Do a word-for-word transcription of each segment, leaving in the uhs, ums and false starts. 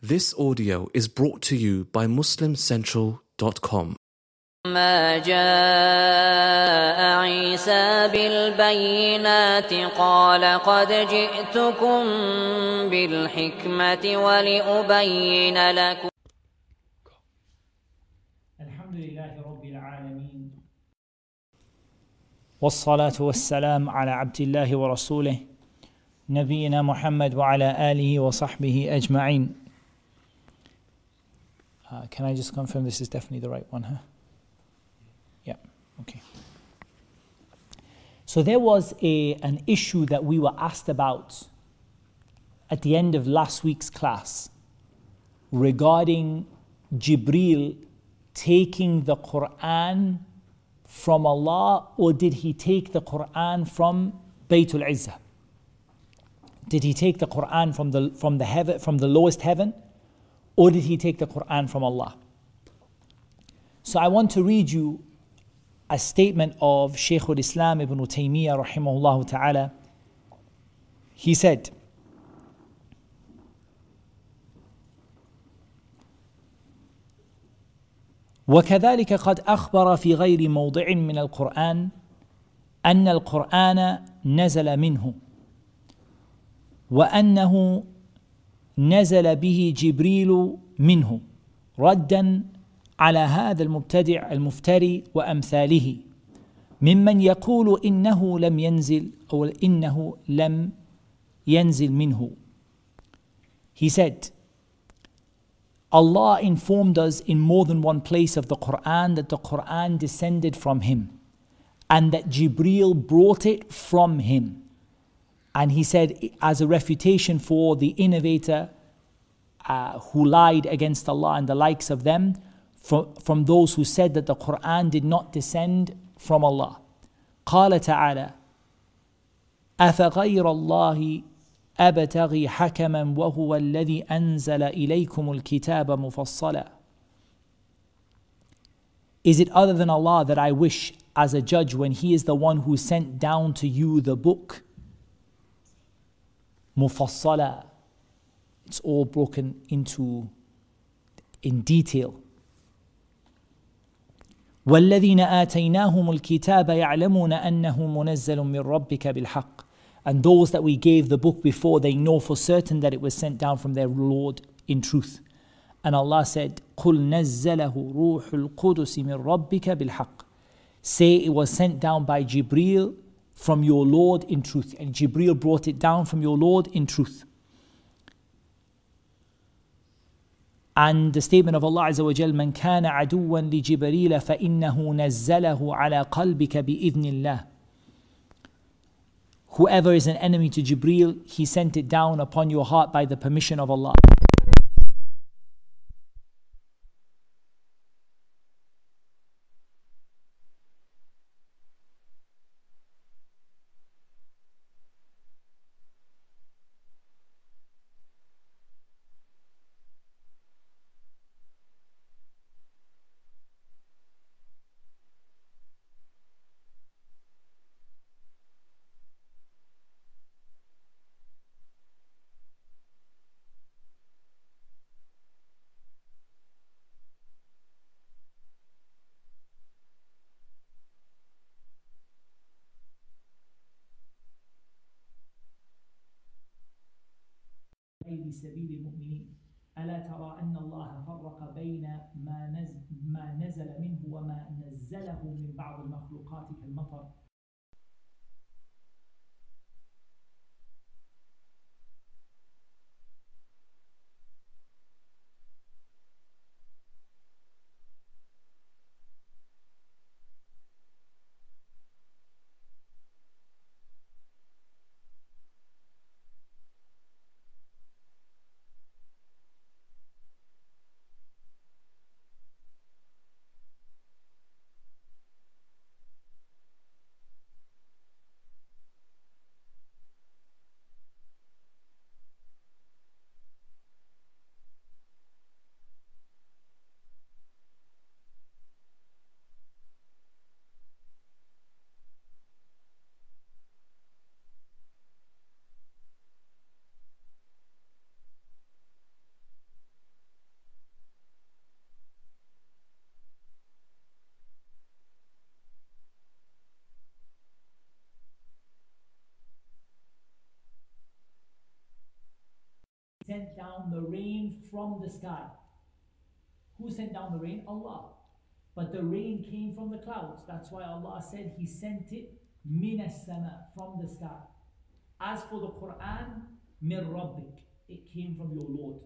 This audio is brought to you by muslim central dot com. ما جاء عيسى بالبينات قال قد جئتكم بالحكمة ولأبين لكم. الحمد لله رب العالمين والصلاة والسلام على عبد الله ورسوله نبينا محمد وعلى آله وصحبه أجمعين. Uh, can I just confirm this is definitely the right one, huh? Yeah, okay. So there was a an issue that we were asked about at the end of last week's class regarding Jibreel taking the Quran from Allah, or did he take the Quran from Baytul Izzah? Did he take the Quran from the from the heaven from the lowest heaven, or did he take the Quran from Allah? So I want to read you a statement of Shaykh al-Islam ibn Taymiyyah rahimahullah ta'ala. He said, وكذلك قد أخبر في غير موضع من القرآن أن القرآن نزل منه وأنه نزل به جبريل منه ردا على هذا المبتدع المفتري وأمثاله ممن يقول إنه لم ينزل أو إنه لم ينزل منه. He said, Allah informed us in more than one place of the Quran that the Quran descended from him and that Jibreel brought it from him. And he said, as a refutation for the innovator uh, who lied against Allah and the likes of them, from, from those who said that the Quran did not descend from Allah. قال تعالى أفغير الله أبتغي حكما وهو الذي أنزل إليكم الكتاب مفصلا. Is it other than Allah that I wish as a judge when He is the one who sent down to you the book? Mufassala. It's all broken into in detail. والذين آتيناهم الكتاب يعلمون أنه منزل من ربك بالحق. And those that we gave the book before, they know for certain that it was sent down from their Lord in truth. And Allah said, قُلْ نَزَّلَهُ رُوحُ الْقُدُسِ مِنْ رَبِّكَ بِالْحَقِّ. Say it was sent down by Jibreel from your Lord in truth. And Jibreel brought it down from your Lord in truth. And the statement of Allah Azza wa Jal, مَنْ كَانَ عَدُوًّا لِجِبْرِيلَ فَإِنَّهُ نَزَّلَهُ عَلَى قَلْبِكَ بِإِذْنِ اللَّهِ. Whoever is an enemy to Jibreel, he sent it down upon your heart by the permission of Allah. سبيل المؤمنين ألا ترى أن الله فرق بين ما نزل, ما نزل منه وما نزله من بعض المخلوقات كالمطر. sent down the rain from the sky. Who sent down the rain? Allah. But the rain came from the clouds. That's why Allah said He sent it min as-sama, from the sky. As for the Quran, min rabbik, it came from your Lord.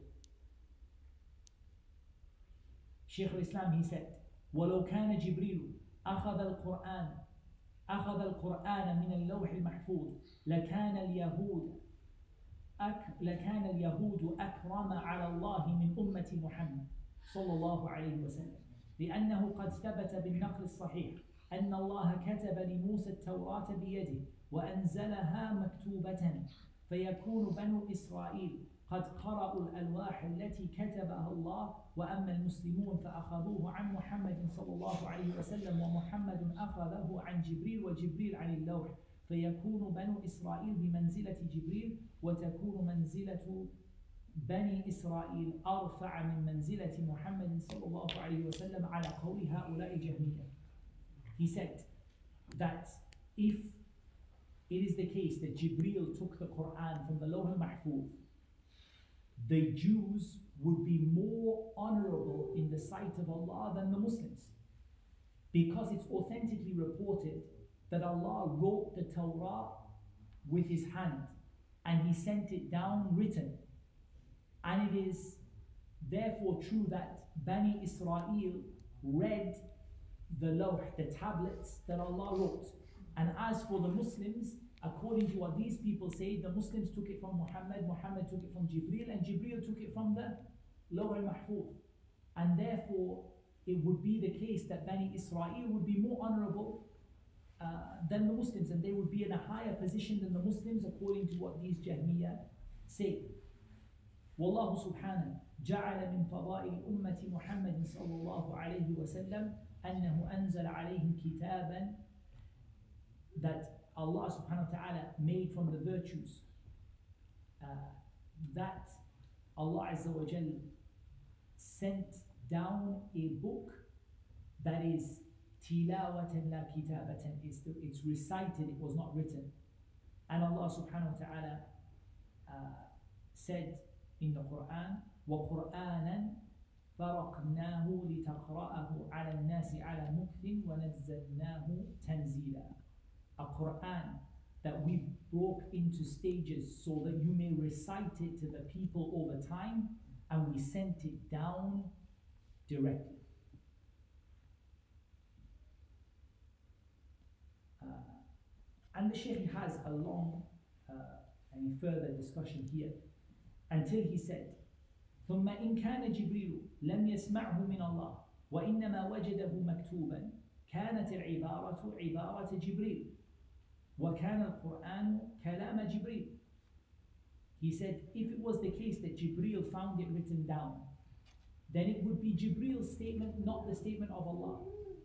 Shaykh al-Islam, he said, وَلَوْ كَانَ جِبْرِيلُ أَخَذَ الْقُرْآنَ أخذ القرآن من اللوح المحفوظ لكان اليهود أك لكان اليهود أكرم على الله من أمة محمد صلى الله عليه وسلم، لأنه قد ثبت بالنقل الصحيح أن الله كتب لموسى التوراة بيده وأنزلها مكتوبة، فيكون بنو إسرائيل قد قرأوا الألواح التي كتبها الله، وأما المسلمون فأخذوه عن محمد صلى الله عليه وسلم، ومحمد أخذه عن جبريل وجبريل عن اللوح، فيكون بنو إسرائيل بمنزلة جبريل، وتكون منزلة بني إسرائيل أرفع من منزلة محمد صلى الله عليه وسلم على قول هؤلاء جهمية. He said that if it is the case that Jibreel took the Quran from the Lawh al-Mahfuz, the Jews would be more honorable in the sight of Allah than the Muslims, because it's authentically reported that Allah wrote the Torah with His hand and He sent it down written, and it is therefore true that Bani Israel read the Lawh, the tablets that Allah wrote. And as for the Muslims, according to what these people say, the Muslims took it from Muhammad, Muhammad took it from Jibreel, and Jibreel took it from the Lawh al-Mahfuz. And therefore, it would be the case that Bani Israel would be more honorable uh, than the Muslims, and they would be in a higher position than the Muslims, according to what these Jahmiyyah say. Wallahu subhanahu ja'ala min fada'il ummati Muhammadin sallallahu alayhi wa sallam annahu anzala alayhim kitaban, that Allah subhanahu wa ta'ala made from the virtues uh, that Allah Azza wa Jal sent down a book that is tilawatan la kitabatan, it's, it's recited, it was not written. And Allah subhanahu wa ta'ala uh, said in the Quran, وَقُرْآنًا فَرَقْنَاهُ لِتَقْرَأَهُ عَلَى النَّاسِ عَلَى مُكْثٍ وَنَزَّلْنَاهُ تَنزِيلًا. A Quran that we broke into stages so that you may recite it to the people over time, and we sent it down directly. Uh, and the Shaykh has a long uh, and further discussion here until he said, ثم إن كان جبريل لم يسمعه من الله وإنما وجده مكتوبا كانت العبارة عبارة جبريل وكان القرآن كلام جبريل. He said, if it was the case that Jibreel found it written down, then it would be Jibreel's statement, not the statement of Allah.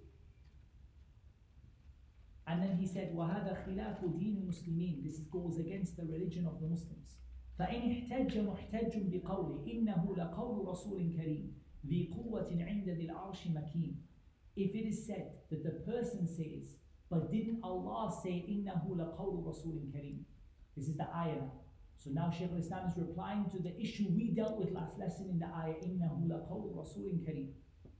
And then he said, وَهَذَا خِلَافُ دِينِ الْمُسْلِمِينَ. This goes against the religion of the Muslims. فإن احتج محتج بقوله إنه لقول رسول كريم ذي قوة عند ذي العرش مكين. If it is said that the person says, but didn't Allah say إنه لقول رسول كريم? This is the ayah. So now Shaykh al-Islam is replying to the issue we dealt with last lesson in the ayah إنه لقول رسول كريم.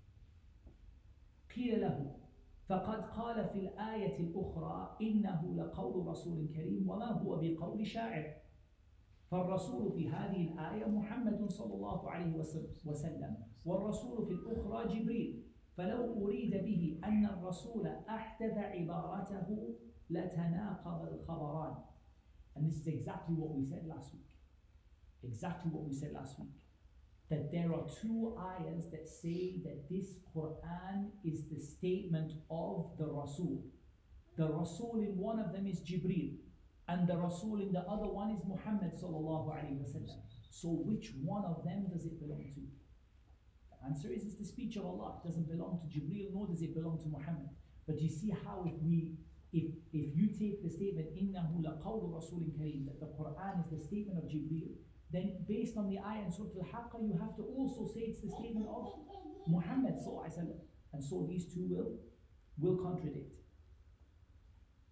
قيل له فقد قال في الآية الأخرى إنه لقول رسول كريم وما هو بقول شاعر. فالرسول في هذه الآية محمد صلى الله عليه وسلم، والرسول في الأخرى جبريل، فلو أريد به أن الرسول أحدث عبارته لتناقض الخبران. And this is exactly what we said last week. Exactly what we said last week. That there are two ayahs that say that this Quran is the statement of the Rasul. The Rasul in one of them is Jibreel, and the Rasul in the other one is Muhammad sallallahu alayhi wa sallam. So which one of them does it belong to? The answer is it's the speech of Allah. It doesn't belong to Jibreel, nor does it belong to Muhammad. But you see how if we, if if you take the statement إِنَّهُ لَقَوْلُ رَسُولٍ كَرِيمٍ, that the Quran is the statement of Jibreel, then based on the ayah in Surah Al-Haqqa, you have to also say it's the statement of Muhammad sallallahu alayhi wa sallam. And so these two will, will contradict.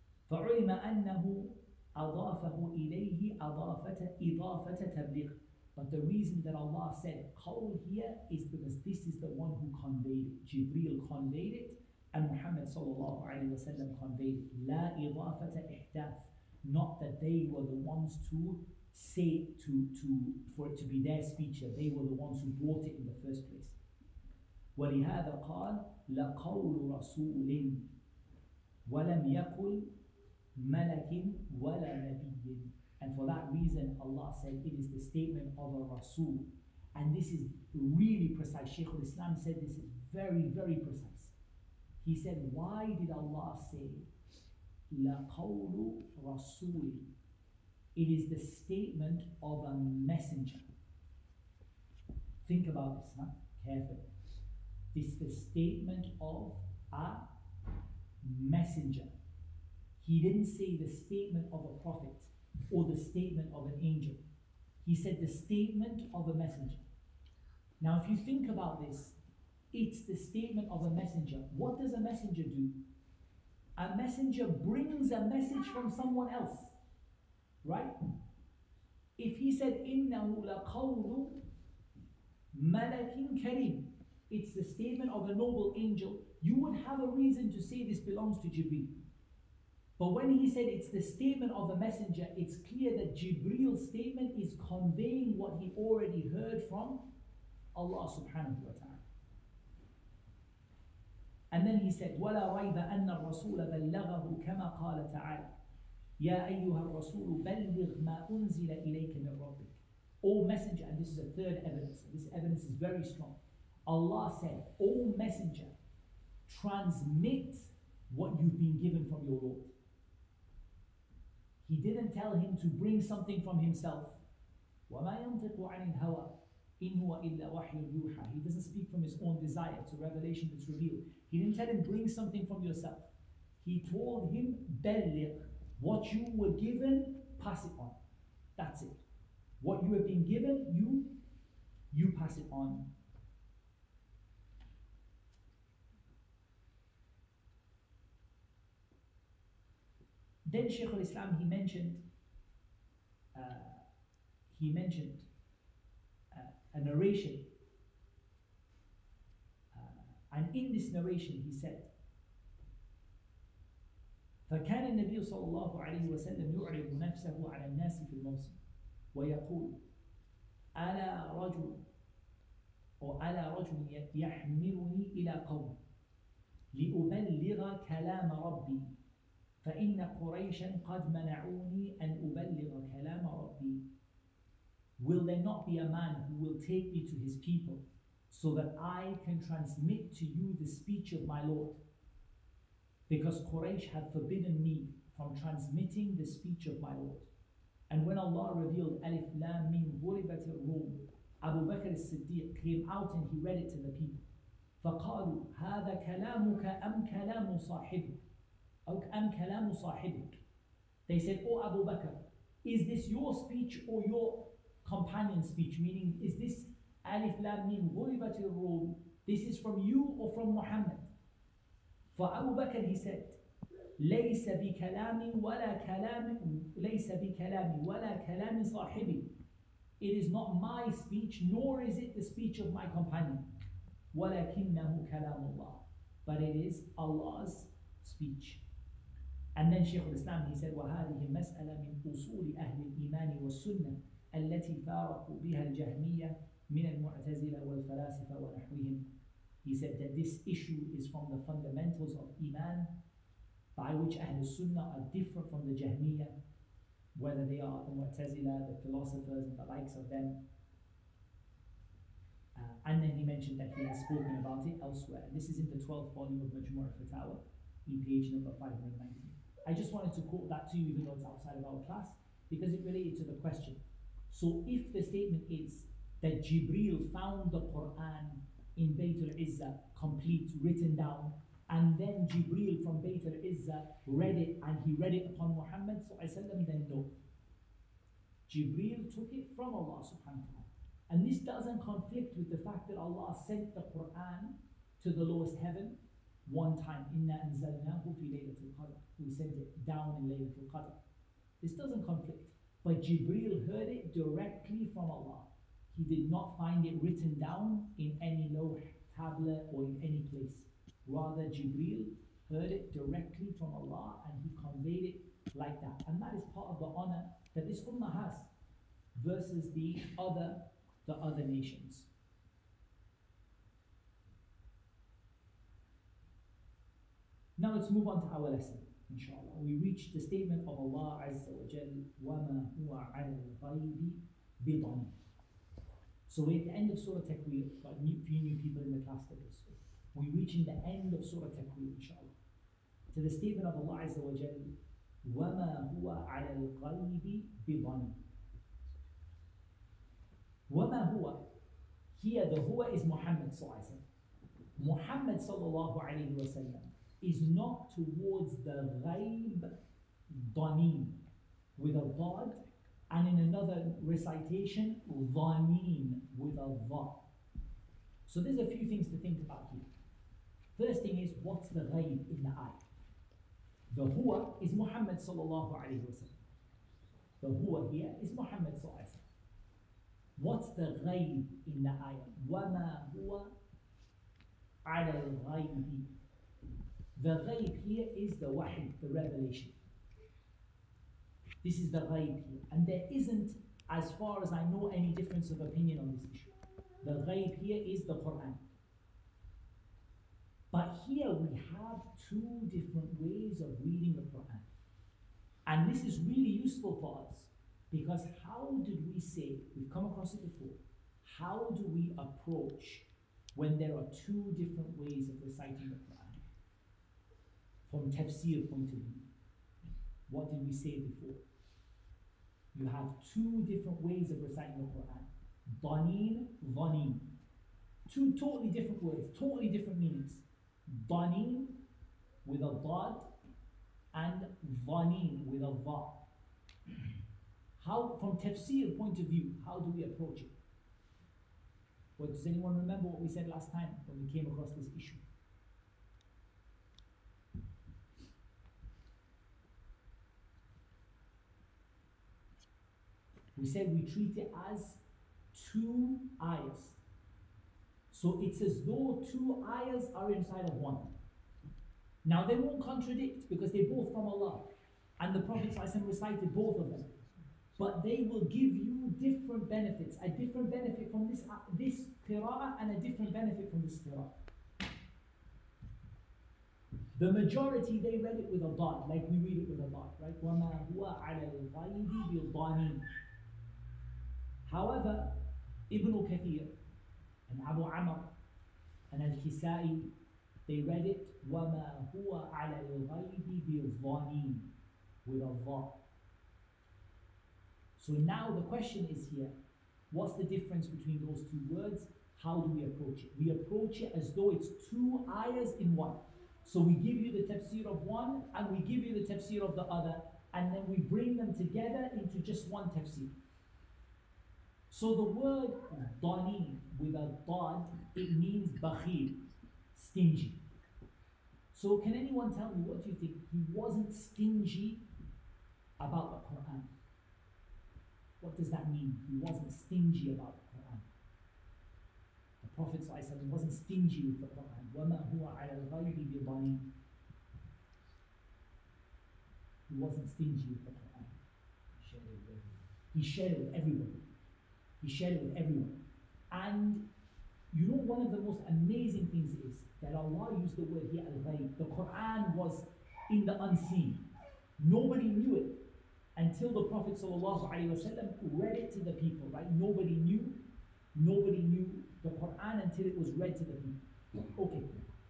فَعُلِمَ أَنَّهُ أضافه إليه إضافة إضافة تبليغ. But the reason that Allah said qawl here is because this is the one who conveyed it. Jibreel conveyed it, and Muhammad sallallahu alayhi wa sallam conveyed it. La idafata ihdath. Not that they were the ones to say, to, to, for it to be their speech, that they were the ones who brought it in the first place. وَلِهَذَا قَالَ لَقَوْلُ رَسُولٍ وَلَمْ يَقُلْ مَلَكٍ وَلَا نَبِيٍّ. And for that reason, Allah said it is the statement of a Rasul. And this is really precise. Shaykh al-Islam said this is very, very precise. He said, why did Allah say, لَقَوْلُ رَسُولٍ? It is the statement of a messenger. Think about this, huh? Carefully. This is the statement of a messenger. He didn't say the statement of a prophet or the statement of an angel. He said the statement of a messenger. Now, if you think about this, it's the statement of a messenger. What does a messenger do? A messenger brings a message from someone else, right? If he said, إِنَّهُ لَقَوْلُ مَلَكٍ كَرِيمٍ, it's the statement of a noble angel, you would have a reason to say this belongs to Jibreel. But when he said it's the statement of a messenger, it's clear that Jibreel's statement is conveying what he already heard from Allah subhanahu wa ta'ala. And then he said, وَلَا رَيْبَ أَنَّ الرَّسُولَ بَلَّغَهُ كَمَا قَالَ تَعَالَى يَا أَيُّهَا الرَّسُولُ بَلِّغْ مَا أُنزِلَ إِلَيْكَ مِنْ رَبِّكَ. O messenger, and this is a third evidence, this evidence is very strong. Allah said, O messenger, transmit what you've been given from your Lord. He didn't tell him to bring something from himself. وَمَا يَنْطِقُ عَنِ الْهَوَىٰ إِنْ هُوَ إِلَّا وَحْيٌ يُوحَىٰ. He doesn't speak from his own desire. It's a revelation that's revealed. He didn't tell him, bring something from yourself. He told him, بَلِّغْ. What you were given, pass it on. That's it. What you have been given, you, you pass it on. Then Shaykh al-Islam, he mentioned, uh, he mentioned uh, a narration. Uh, and in this narration he said, فكان النبي صلى الله عليه وسلم يعرض نفسه على الناس في الموسم ويقول ألا رجل أو ألا رجل يحملني إلى قوم لأبلغ كلام ربي فإن قريشا قد منعوني أن أبلغ كلام ربي. Will there not be a man who will take me to his people so that I can transmit to you the speech of my Lord? Because Quraysh had forbidden me from transmitting the speech of my Lord. And when Allah revealed Alif Lam Mim Ghuribat al-Rum, Abu Bakr as-Siddiq came out and he read it to the people. فَقَالُوا هَذَا كَلَامُكَ أَمْ كَلَامُ صَاحِبِكَ أو أَمْ كَلَامُ صَاحِبِكَ. They said, O Abu Bakr, is this your speech or your companion's speech? Meaning, is this Alif Lam Mim Ghuribat al-Rum, this is from you or from Muhammad? For Abu Bakr, he said, ليس بكلامي ولا كلام ليس بكلامي ولا كلام صاحبي. It is not my speech, nor is it the speech of my companion. ولكنه كلام الله. But it is Allah's speech. And then Shaykh al-Islam, he said, وهذه مسألة من أصول أهل الإيمان والسنة التي فارقوا بها الجهمية من المعتزلة والفلاسفة ونحوهم. He said that this issue is from the fundamentals of Iman, by which Ahl Sunnah are different from the Jahmiyyah, whether they are the Mu'tazila, the philosophers, and the likes of them. Uh, and then he mentioned that he has spoken about it elsewhere. And this is in the twelfth volume of Majmu' al-Fatawa, in page number five hundred nineteen. I just wanted to quote that to you, even though it's outside of our class, because it related to the question. So if the statement is that Jibreel found the Quran in Bayt al-Izzah, complete, written down, and then Jibreel from Bayt al-Izzah read it, and he read it upon Muhammad sallallahu alaihi wasallam, then no. Jibreel took it from Allah subhanahu wa ta'ala. And this doesn't conflict with the fact that Allah sent the Quran to the lowest heaven one time. Inna anzalnahu fi laylatul qadr. We sent it down in Laylatul Qadr. This doesn't conflict. But Jibreel heard it directly from Allah. he did not find it written down in any lawh, tablet, or in any place. Rather, Jibreel heard it directly from Allah and he conveyed it like that. And that is part of the honor that this ummah has versus the other, the other nations. Now let's move on to our lesson, inshallah. We reached the statement of Allah Azza wa Jal, وَمَا هُوَ عَلَى الْغَيْبِ بِضَنِينٍ. So we're at the end of Surah Takwir. Got a few new people in the class today. So we're reaching the end of Surah Takwir, inshallah. To the statement of Allah Azza wa Jal, وَمَا هُوَ عَلَى الْغَيْبِ بِضَنِينٍ. وَمَا هُوَ. Here the huwa is Muhammad sallallahu alayhi wa sallam. Muhammad sallallahu alayhi wa sallam is not towards the ghaib dhanin with a dad, and in another recitation dhanin with a dha. So there's a few things to think about here. First thing is, what's the ghaib in the ayah? The huwa is Muhammad sallallahu alayhi wa sallam. The huwa here is Muhammad sallallahu alayhi wa sallam. What's the ghaib in the ayah? وَمَا هُوَ عَلَى الْغَيْبِ. The ghaib here is the wahy, the revelation. This is the ghaib here. And there isn't, as far as I know, any difference of opinion on this issue. The ghaib here is the Quran. But here we have two different ways of reading the Quran. And this is really useful for us, because how did we say, we've come across it before, how do we approach when there are two different ways of reciting the Quran? From tafsir point of view, what did we say before? You have two different ways of reciting the Quran. Dhanin, dhanin. Two totally different words, totally different meanings. Dhanin with a dad and dhanin with a dha. How, from tafsir point of view, how do we approach it? Well, does anyone remember what we said last time when we came across this issue? We said we treat it as two ayahs. So it's as though two ayahs are inside of one. Now they won't contradict because they're both from Allah. And the Prophet ﷺ recited both of them. But they will give you different benefits. A different benefit from this, uh, this qira'ah and a different benefit from this qira'ah. The majority, they read it with a dad, like we read it with a dad, right? وَمَا هُوَ عَلَى الْغَيْبِ بِالضَّانِينَ. However, Ibn Kathir and Abu Amr and Al-Kisai, they read it وَمَا هُوَ عَلَى الْغَيْبِ بِالضَّانِينَ with a dha. So now the question is here, what's the difference between those two words? How do we approach it? We approach it as though it's two ayahs in one. So we give you the tafsir of one and we give you the tafsir of the other, and then we bring them together into just one tafsir. So the word dhani with a dad, it means bakhil, stingy. So can anyone tell me, what do you think? He wasn't stingy about the Quran. What does that mean? He wasn't stingy about the Quran. The Prophet ﷺ wasn't stingy with the Quran. وَمَا هُوَ عَلَى الْغَيْبِ بِضَنِينٍ. He wasn't stingy with the Quran. He shared it with everyone. He shared it with everyone. And you know, one of the most amazing things is that Allah used the word here, al-ghayb. The Quran was in the unseen. Nobody knew it until the Prophet ﷺ read it to the people, right? Nobody knew. Nobody knew the Quran until it was read to the people. Okay.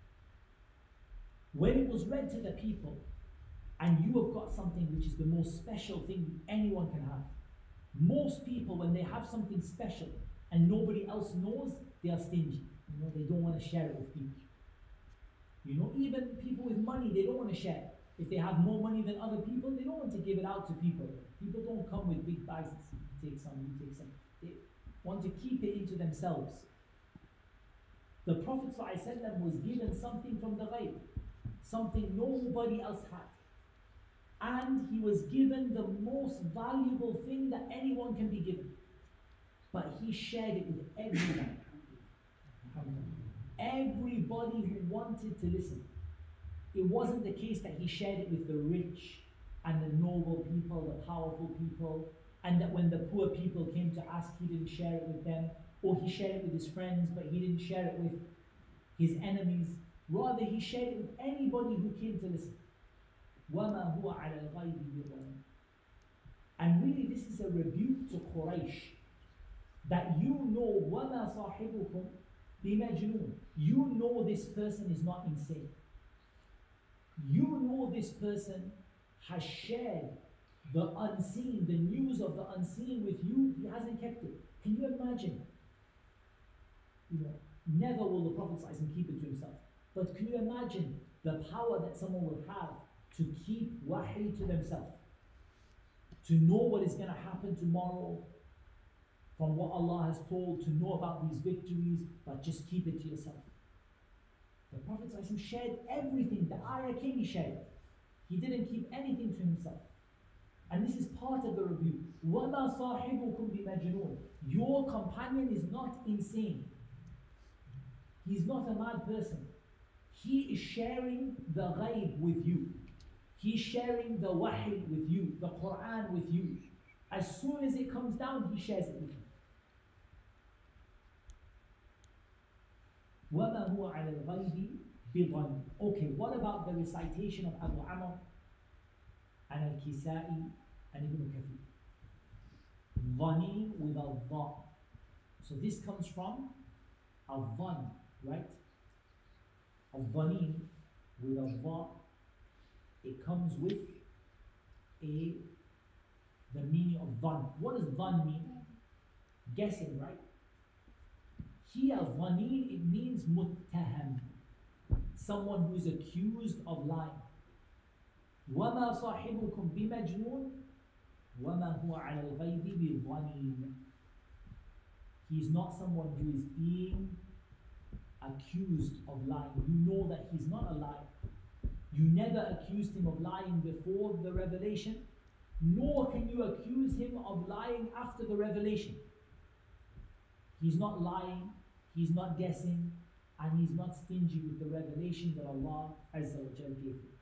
When it was read to the people, and you have got something which is the most special thing anyone can have. Most people, when they have something special and nobody else knows, they are stingy. You know, they don't want to share it with people. You know, even people with money, they don't want to share. If they have more money than other people, they don't want to give it out to people. People don't come with big bags. You take some, you take some. They want to keep it into themselves. The Prophet ﷺ was given something from the ghaib, something nobody else had. And he was given the most valuable thing that anyone can be given. but he shared it with everyone. Everybody who wanted to listen. It wasn't the case that he shared it with the rich and the noble people, the powerful people, and that when the poor people came to ask, he didn't share it with them, or he shared it with his friends, but he didn't share it with his enemies. Rather, he shared it with anybody who came to listen. وَمَا هُوَ عَلَى الْغَيْبِ بِضَنِينٍ. And really, this is a rebuke to Quraysh, that you know, وَمَا صَاحِبُكُمْ بِمَجْنُونٍ. You know this person is not insane. You know this person has shared the unseen, the news of the unseen with you. He hasn't kept it. Can you imagine? You know, never will the Prophet ﷺ keep it to himself. But can you imagine the power that someone will have to keep wahi to themselves? To know what is going to happen tomorrow from what Allah has told, to know about these victories, but just keep it to yourself. The Prophet ﷺ shared everything. The ayah came, he shared. He didn't keep anything to himself. And this is part of the rebuke. وَمَا صَاحِبُكُمْ بِمَجْنُونٍ. Your companion is not insane. He's not a mad person. He is sharing the ghaib with you. He's sharing the wahi with you, the Quran with you. As soon as it comes down, he shares it with you. وَمَا هُوَ عَلَى الْغَيْبِ بِضَنِينٍ. Okay, what about the recitation of Abu Amr and Al-Kisa'i and Ibn Kathir? Dhanin with a dha. So this comes from al-dhan, right? Al-dhanin with a dha. It comes with a the meaning of dhan. What does dhan mean? Guessing, right? Here, dhanin, it means muttaham, someone who is accused of lying. وَمَا صَاحِبُكُمْ بِمَجْنُونٍ وَمَا هُوَ عَلَى الْغَيْبِ بِضَنِينٍ. He is not someone who is being accused of lying. You know that he's not a liar. You never accused him of lying before the revelation, nor can you accuse him of lying after the revelation. He's not lying, he's not guessing, and he's not stingy with the revelation that Allah Azza wa Jal gave him.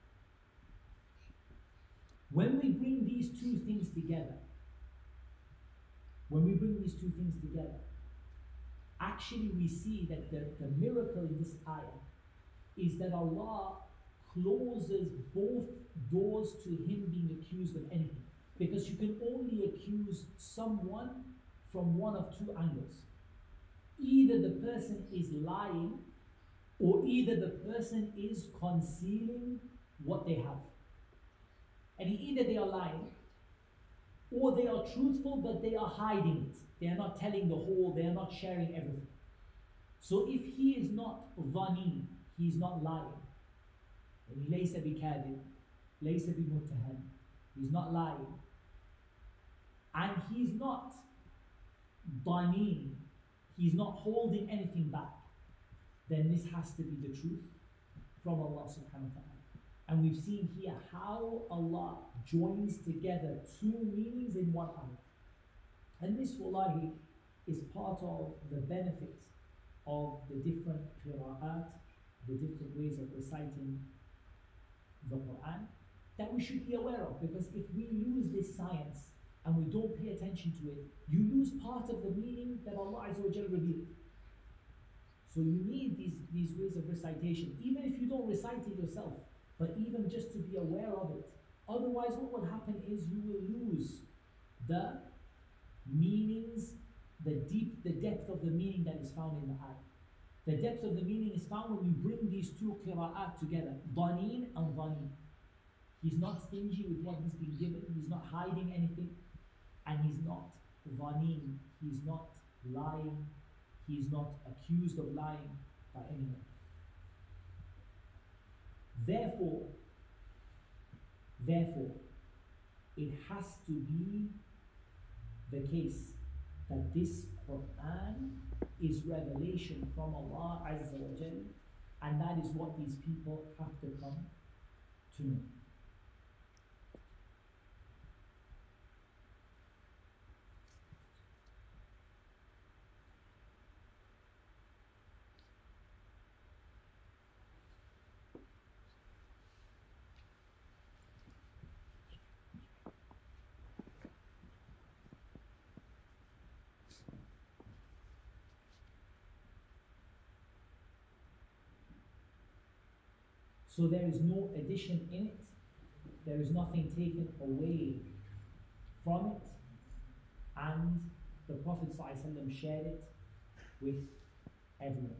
When we bring these two things together, when we bring these two things together, actually we see that the, the miracle in this ayah is that Allah closes both doors to him being accused of anything. Because you can only accuse someone from one of two angles. Either the person is lying, or either the person is concealing what they have. And either they are lying, or they are truthful, but they are hiding it. They are not telling the whole, they are not sharing everything. So if he is not dhani, he is not lying. And لَيْسَ بِكَاذِبٍ لَيْسَ بِمُتَّهَمٍ. He's not lying. And he's not dhani, he's not holding anything back. Then this has to be the truth from Allah subhanahu wa ta'ala. And we've seen here how Allah joins together two meanings in one ayah. And this, wallahi, is part of the benefits of the different qira'at, the different ways of reciting the Quran, that we should be aware of. Because if we lose this science and we don't pay attention to it, you lose part of the meaning that Allah Azza wa Jalla revealed. So you need these, these ways of recitation, even if you don't recite it yourself, but even just to be aware of it. Otherwise, what will happen is you will lose the meanings, the deep, the depth of the meaning that is found in the ayah. The depth of the meaning is found when you bring these two qira'at together, dhanin and dhanin. He's not stingy with what he's been given, he's not hiding anything, and he's not dhanin, he's not lying, he's not accused of lying by anyone. Therefore, therefore, it has to be the case that this Quran is revelation from Allah Azza wa Jal, and that is what these people have to come to know. So there is no addition in it, there is nothing taken away from it, and the Prophet ﷺ shared it with everyone.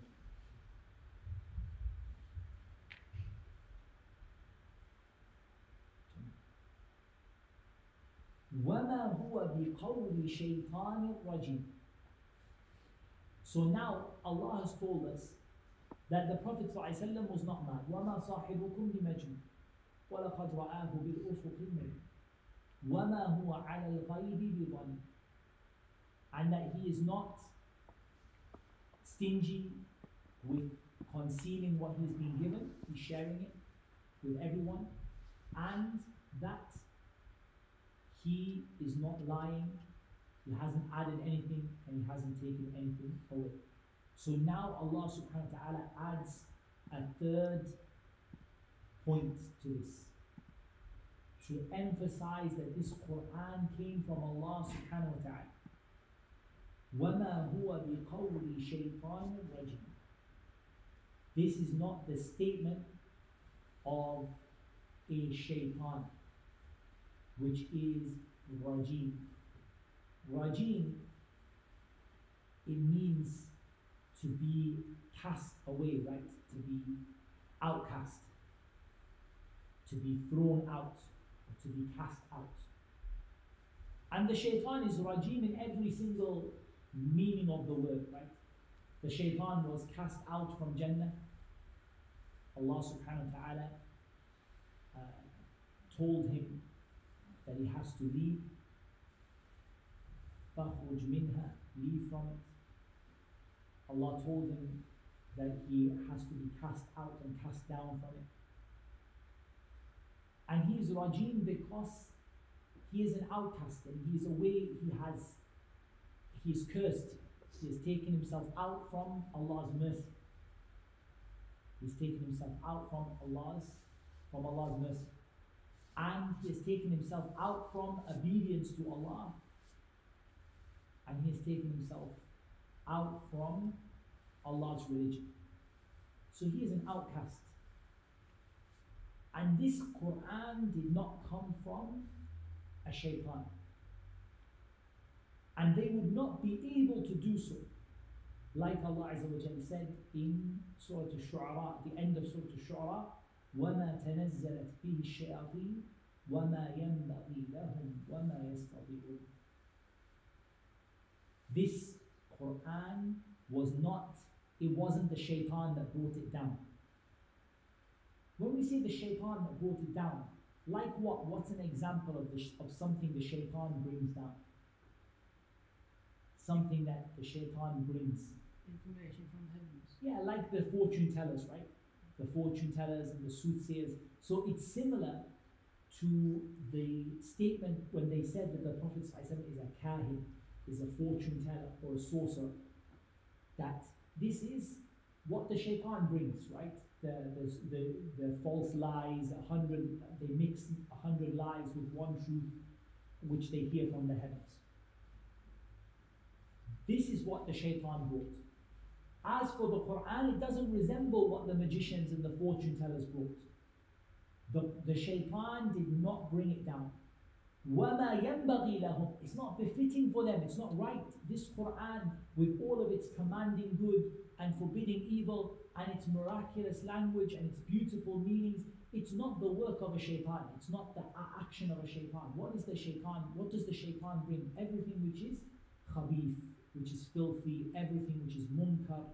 وَمَا هُوَ بِقَوْلِ شَيْطَانِ الرَّجِيمِ. So now Allah has told us that the Prophet ﷺ was not mad. وَمَا صَاحِبُكُمْ بِمَجْنُونٍ وَلَقَدْ رَآهُ بِالْأُفُقِ الْمُبِينِ وَمَا هُوَ عَلَى الْغَيْبِ بِضَنِينٍ. And that he is not stingy with concealing what he's been given, he's sharing it with everyone, and that he is not lying, he hasn't added anything and he hasn't taken anything away. So now Allah subhanahu wa ta'ala adds a third point to this, to emphasize that this Quran came from Allah subhanahu wa ta'ala. وَمَا هُوَ بِقَوْلِ شَيْطَانِ الرَّجِيمِ. This is not the statement of a shaitan, which is rajim. Rajim, it means to be cast away, right? To be outcast, to be thrown out, to be cast out. And the shaitan is rajim in every single meaning of the word, right? The shaitan was cast out from Jannah. Allah subhanahu wa ta'ala uh, told him that he has to leave. فَخْرُجْ مِنْهَا, leave from it. Allah told him that he has to be cast out and cast down from it. And he is rajim because he is an outcast and he is away, he has, he is cursed. He has taken himself out from Allah's mercy. He's taken himself out from Allah's, from Allah's mercy. And he has taken himself out from obedience to Allah. And he has taken himself out from Allah's religion. So he is an outcast. And this Quran did not come from a shaitan. And they would not be able to do so. Like Allah Azza wa Jalla said in Surah Al-Shu'ara, at the end of Surah Al-Shu'ara, وَمَا تَنَزَّلَتْ بِهِ الشَّيَاطِينُ وَمَا يَنبَغِي لَهُمْ وَمَا يَسْتَطِيعُونَ. This Quran was not, it wasn't the shaitan that brought it down. When we say the shaitan that brought it down, like what? What's an example of, the, of something the shaitan brings down? Something that the shaitan brings. Information from the heavens. Yeah, like the fortune tellers, right? The fortune tellers and the soothsayers. So it's similar to the statement when they said that the Prophet ﷺ is a kahin, is a fortune teller or a sorcerer. That this is what the shaitan brings, right? The the the, the false lies, a hundred they mix a hundred lies with one truth, which they hear from the heavens. This is what the shaitan brought. As for the Quran, it doesn't resemble what the magicians and the fortune tellers brought. The, the shaitan did not bring it down. وَمَا يَنْبَغِي لَهُمْ. It's not befitting for them, it's not right. This Quran, with all of its commanding good and forbidding evil, and its miraculous language and its beautiful meanings, it's not the work of a shaitan. It's not the action of a shaitan. What is the shaitan? What does the shaitan bring? Everything which is khabith, which is filthy, everything which is munkar.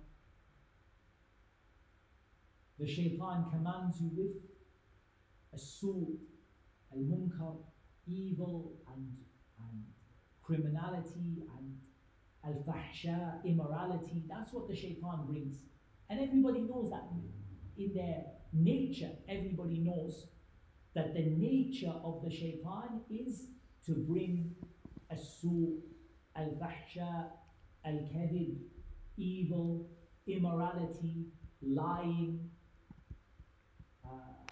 The shaitan commands you with as-su, al-munkar, evil and, and criminality and al-fahsha, immorality. That's what the shaitan brings. And everybody knows that. In their nature, everybody knows that the nature of the shaitan is to bring as-su, al-fahsha, al-kadhib, evil, immorality, lying, uh,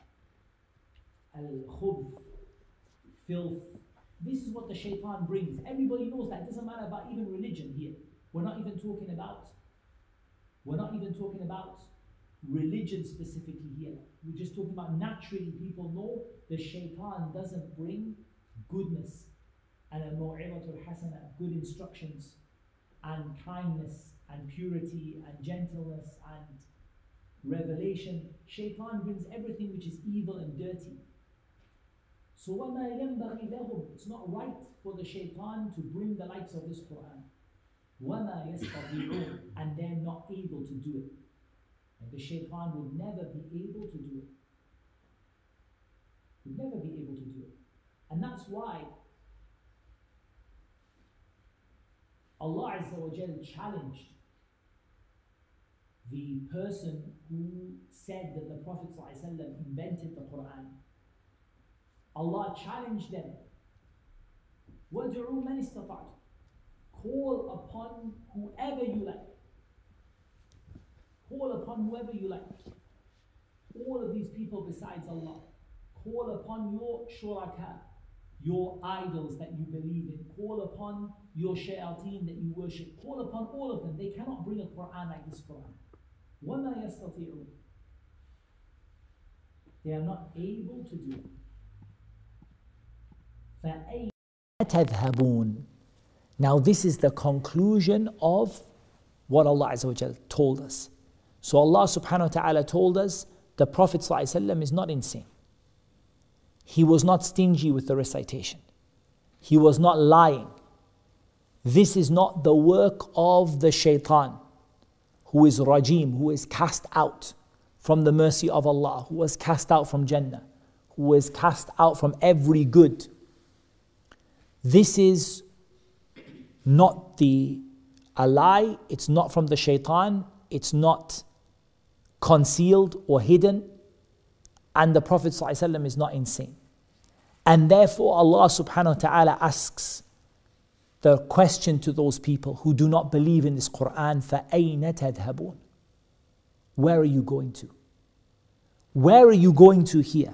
al-khubth, filth. This is what the shaitan brings. Everybody knows that. It doesn't matter about even religion here. We're not even talking about, we're not even talking about religion specifically here. We're just talking about naturally people know the shaitan doesn't bring goodness and al-mu'izatul hasana, good instructions and kindness and purity and gentleness and revelation. Shaitan brings everything which is evil and dirty. So وَمَا يَنْبَغِي لَهُمْ, it's not right for the shaitan to bring the likes of this Quran. وَمَا يَسْتَطِيعُونَ, and they're not able to do it. And the shaitan would never be able to do it. Would never be able to do it. And that's why Allah Azza wa Jal challenged the person who said that the Prophet ﷺ invented the Quran. Allah challenged them. وَادْعُوا مَنِ اسْتَطَعْتُمْ, call upon whoever you like. Call upon whoever you like. All of these people besides Allah. Call upon your shuraka, your idols that you believe in. Call upon your shayateen that you worship. Call upon all of them. They cannot bring a Quran like this Quran. وَمَا يَسْتَطِيعُونَ, they are not able to do it. فَأَيْنَ تَذْهَبُونَ. Now this is the conclusion of what Allah Azza wa Jal told us. So Allah subhanahu wa ta'ala told us the Prophet ﷺ is not insane. He was not stingy with the recitation. He was not lying. This is not the work of the shaitan, who is rajim, who is cast out from the mercy of Allah, who was cast out from Jannah, who was cast out from every good. This is not the a lie, it's not from the shaitan, it's not concealed or hidden, and the Prophet ﷺ is not insane. And therefore Allah subhanahu wa ta'ala asks the question to those people who do not believe in this Quran, فَأَيْنَ تَذْهَبُونَ, where are you going to? Where are you going to here?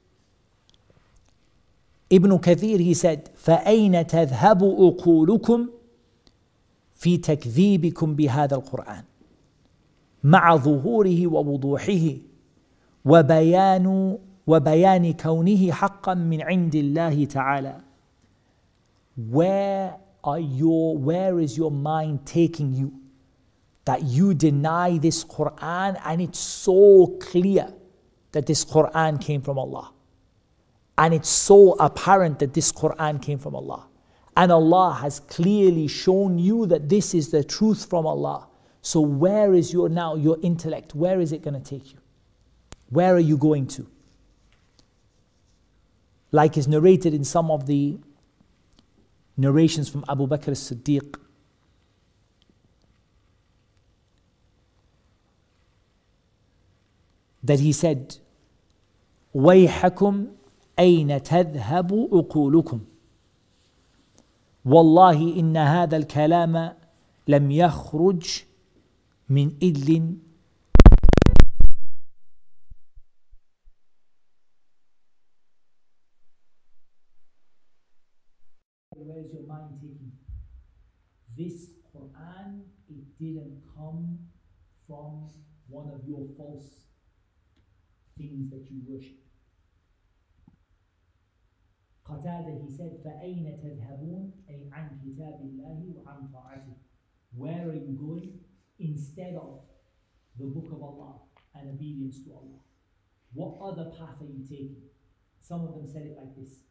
Ibn Kathir, he said, فَأَيْنَ تَذْهَبُ أُقُولُكُمْ فِي تَكْذِيبِكُمْ بِهَذَا الْقُرْآنِ مع ظهوره ووضوحه وبيان وبيان كونه حقا من عند الله تعالى. Where are your where is your mind taking you that you deny this Quran, and it's so clear that this Quran came from Allah, and it's so apparent that this Quran came from Allah, and Allah has clearly shown you that this is the truth from Allah. So where is your now your intellect? Where is it going to take you? Where are you going to? Like is narrated in some of the narrations from Abu Bakr as-Siddiq, that he said, وَيْحَكُمْ أَيْنَ تَذْهَبُ أُقُولُكُمْ وَاللَّهِ إِنَّ هَذَا الْكَلَامَ لَمْ يَخْرُجْ مِنْ إِذْلٍ. Where is your mind taking? This Quran, it didn't come from one of your false things that you worship. Qatada, he said, فَأَيْنَ تَذْهَبُونَ أي عن كتاب الله وعن طاعته. Where are you going instead of the book of Allah and obedience to Allah? What other path are you taking? Some of them said it like this.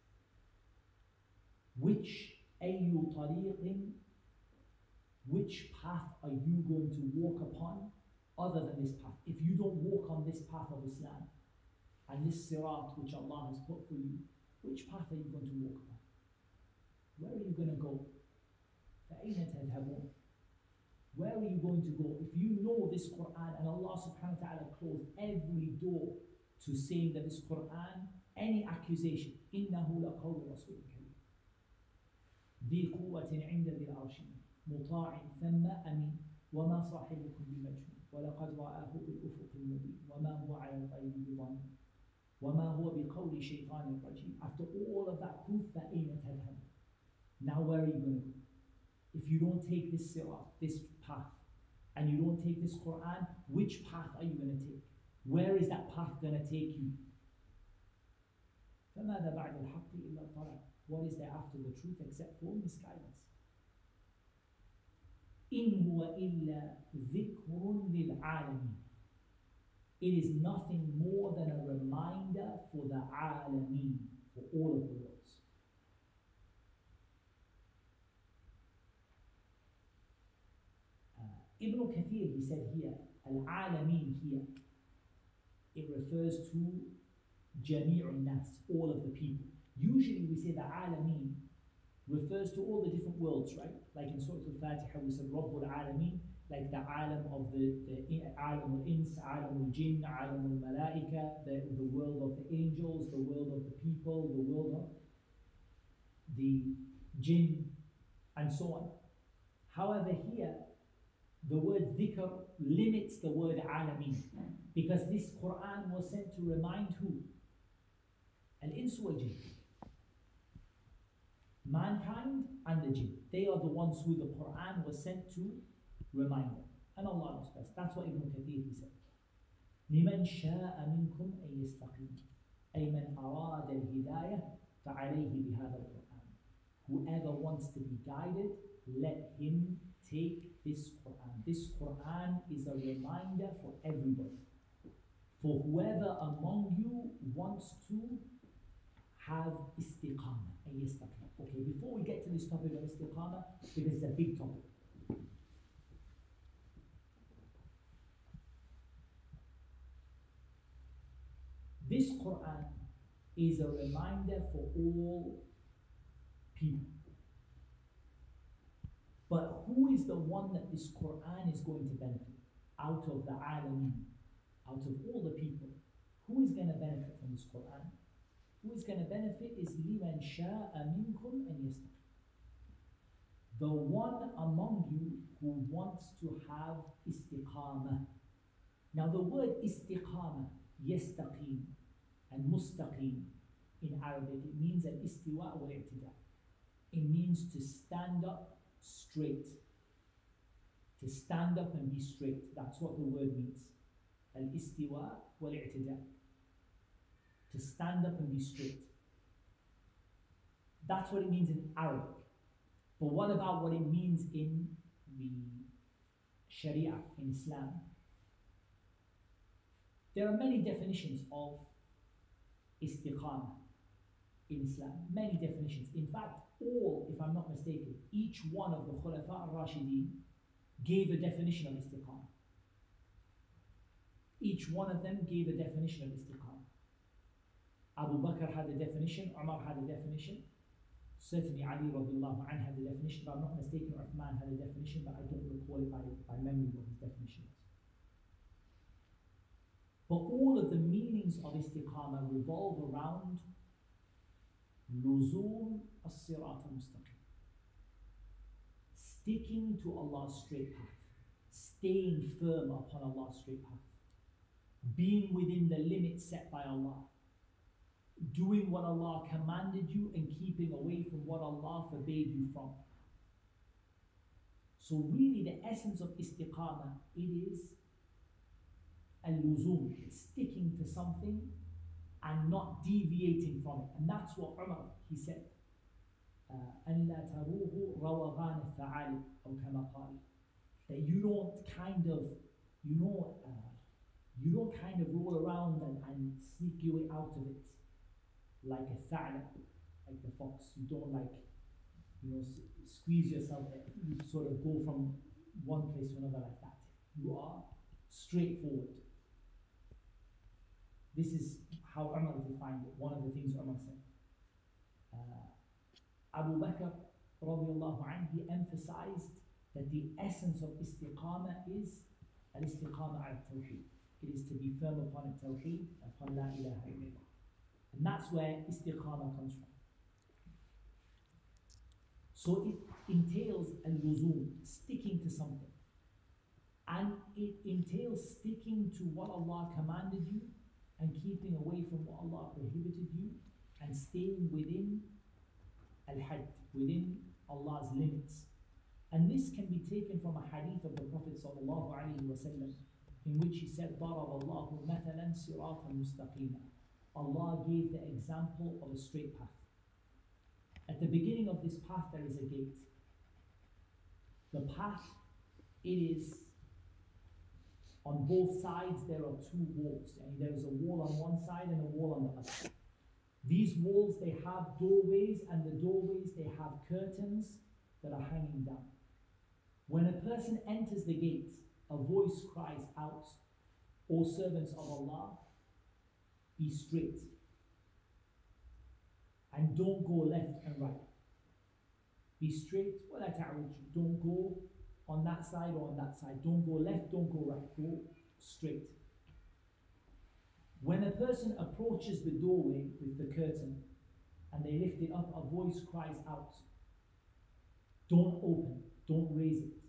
Which أَيُّ طَرِيقٍ, which path are you going to walk upon other than this path? If you don't walk on this path of Islam and this sirat which Allah has put for you, which path are you going to walk upon? Where are you going to go? فَأَيْنَ تَذْهَبُونَ, where are you going to go? If you know this Quran, and Allah subhanahu wa ta'ala closed every door to saying that this Quran, any accusation, إِنَّهُ لَقَوْلُ رَسُولٍ كَرِيمٍ ذِي قُوَّةٍ عِنْدَ ذِي الْعَرْشِ مُطَاعٍ ثَمَّ أَمِينٍ وَمَا صَاحِبُكُمْ بِمَجْنُونٍ وَلَقَدْ رَآهُ بِالْأُفُقِ الْمُبِينِ وَمَا هُوَ عَلَى الْغَيْبِ بِضَنِينٍ وَمَا هُوَ بِقَوْلِ شَيْطَانٍ رَجِيمٍ. After all of that proof, فَأَيْنَ تَذْهَبُ, now where are you going to go? If you don't take this sirat, this path, and you don't take this Quran, which path are you going to take? Where is that path going to take you? فَمَاذَا بَعْدَ الْحَقِّ إِلَّا الضَّلَالُ. What is there after the truth except for misguidance? إِنْ هُوَ إِلَّا ذِكْرٌ لِلْعَالَمِينَ. It is nothing more than a reminder for the alameen, for all of the worlds. Uh, Ibn Kathir, he said here, al-alameen here, it refers to jami'un nas, all of the people. Usually we say the alameen refers to all the different worlds, right? Like in Surah Al-Fatiha we said Rabbul Alameen, like the alam of the, the alam al-ins, alam al-jinn, alam al-malaika, the, the world of the angels, the world of the people, the world of the jinn, and so on. However, here, the word dhikr limits the word alameen, because this Quran was sent to remind who? Al-ins wal-jinn. Mankind and the jinn. They are the ones who the Quran was sent to remind them. And Allah knows best. That's what Ibn Kathir he said. لِمَنْ شَاءَ مِنْكُمْ أَن يَسْتَقِيمُ أي من أراد الهداية فعليه بهذا القرآن. Whoever wants to be guided, let him take this Quran. This Quran is a reminder for everybody. For whoever among you wants to have istiqamah and yastaqim. Okay, before we get to this topic of istiqamah, because it's a big topic. This Quran is a reminder for all people. But who is the one that this Quran is going to benefit? Out of the alameen, out of all the people, who is going to benefit from this Quran? Who is going to benefit is لِمَنْ شَاءَ مِنْكُمْ أَنْ يَسْتَقِيمُ. The one among you who wants to have istiqamah. Now the word istiqamah, yastaqim, and mustaqim in Arabic, it means an istiwa wal i'tidal. It means to stand up straight. To stand up and be straight. That's what the word means. Al-istiwa wal i'tidal. To stand up and be straight. That's what it means in Arabic. But what about what it means in the Sharia, in Islam? There are many definitions of istiqamah in Islam. Many definitions. In fact, all, if I'm not mistaken, each one of the Khulafa al-Rashideen gave a definition of istiqamah. Each one of them gave a definition of istiqamah. Abu Bakr had a definition, Umar had a definition, certainly Ali radiallahu anhu had a definition, if I'm not mistaken, Uthman had a definition, but I don't recall it by, by memory what his definition was. But all of the meanings of istiqamah revolve around luzum as-sirat al-mustaqim. Sticking to Allah's straight path. Staying firm upon Allah's straight path. Being within the limits set by Allah. Doing what Allah commanded you and keeping away from what Allah forbade you from. So really the essence of istiqamah, it is al-luzum, it's sticking to something and not deviating from it. And that's what Umar, he said, أَنْ لَا تَرُوهُ رَوَغَانَ الثَّعَالِبِ أو كما قال, that you don't kind of, you know, uh, you don't kind of roll around and, and sneak your way out of it like a tha'lab, like the fox. You don't like, you know, s- squeeze yourself, you sort of go from one place to another like that. You are straightforward. This is how Umar defined it, one of the things Umar said. Uh, Abu Bakr radiallahu anhu, he emphasized that the essence of istiqamah is al-istiqamah al-tawheed. It is to be firm upon al-tawheed, upon la ilaha illallah. And that's where istiqamah comes from. So it entails al-luzum, sticking to something. And it entails sticking to what Allah commanded you and keeping away from what Allah prohibited you and staying within al-hadd, within Allah's limits. And this can be taken from a hadith of the Prophet sallallahu alaihi wasallam, in which he said, ضَرَبَ اللَّهُ مَثَلًا صِرَاطًا مُسْتَقِيمًا. Allah gave the example of a straight path. At the beginning of this path there is a gate. The path, it is on both sides there are two walls, and there is a wall on one side and a wall on the other. These walls, they have doorways, and the doorways, they have curtains that are hanging down. When a person enters the gate, a voice cries out, O servants of Allah, be straight, and don't go left and right. Be straight, وَلَا تَعْوِجُ. Don't go on that side or on that side. Don't go left, don't go right. Go straight. When a person approaches the doorway with the curtain and they lift it up, a voice cries out, don't open, don't raise it.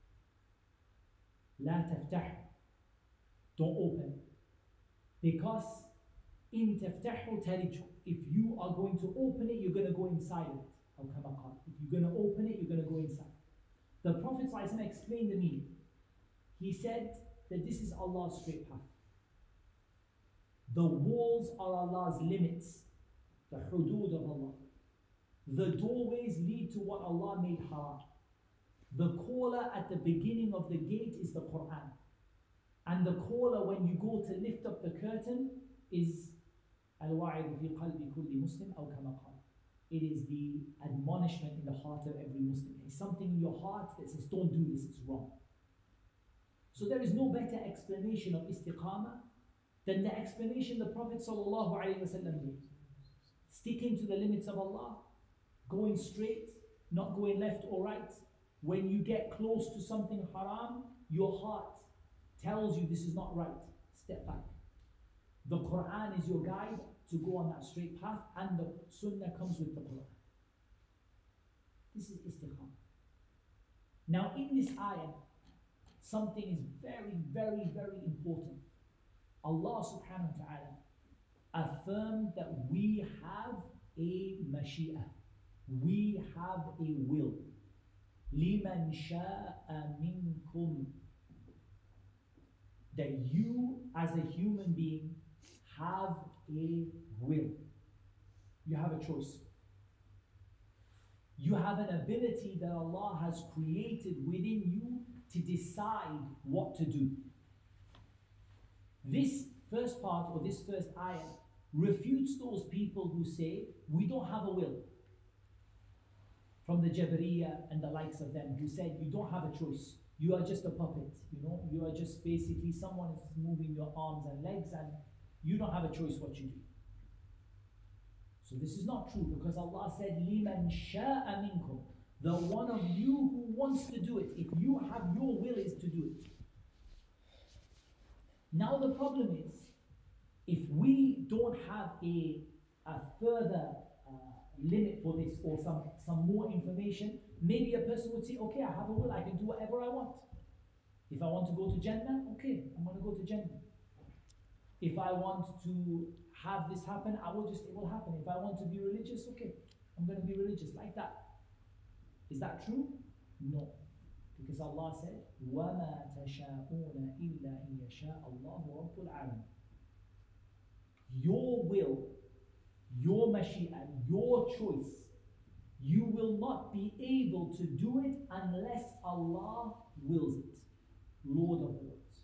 لا تفتح. Don't open. Because in تفتح ترج. If you are going to open it, you're going to go inside of it. أو كما قال. If you're going to open it, you're going to go inside. The Prophet ﷺ explained the meaning. He said that this is Allah's straight path. The walls are Allah's limits, the hudud of Allah. The doorways lead to what Allah made haram. The caller at the beginning of the gate is the Quran. And the caller when you go to lift up the curtain is al-wa'id fi qalbi kulli muslim aw kama qala. It is the admonishment in the heart of every Muslim. It's something in your heart that says, don't do this, it's wrong. So there is no better explanation of istiqamah than the explanation the Prophet ﷺ gave. Sticking to the limits of Allah, going straight, not going left or right. When you get close to something haram, your heart tells you this is not right. Step back. The Quran is your guide to go on that straight path, and the Sunnah comes with the Quran. This is istiqamah. Now in this ayah, something is very, very, very important. Allah subhanahu wa ta'ala affirmed that we have a mashiyah. We have a will. لِمَنْ شَاءَ مِنْكُمْ. That you as a human being have a will. You have a choice. You have an ability that Allah has created within you to decide what to do. This first part, or this first ayah, refutes those people who say, we don't have a will. From the Jabariyah and the likes of them, who said, you don't have a choice. You are just a puppet, you know. You are just basically, someone is moving your arms and legs, and you don't have a choice what you do. So this is not true, because Allah said, لِمَنْ شَاءَ مِنْكُمْ. The one of you who wants to do it, if you have your will, is to do it. Now the problem is, if we don't have a, a further uh, limit for this, or some, some more information, maybe a person would say, okay, I have a will, I can do whatever I want. If I want to go to Jannah, okay, I'm going to go to Jannah. If I want to have this happen, I will just, it will happen. If I want to be religious, okay, I'm going to be religious, like that. Is that true? No. Because Allah said, وَمَا تَشَاءُونَ إِلَّا إِن يَشَاءَ اللَّهُ رَبُّ الْعَالَمِينَ. Your will, your mashi'ah, your choice, you will not be able to do it unless Allah wills it. Lord of the worlds.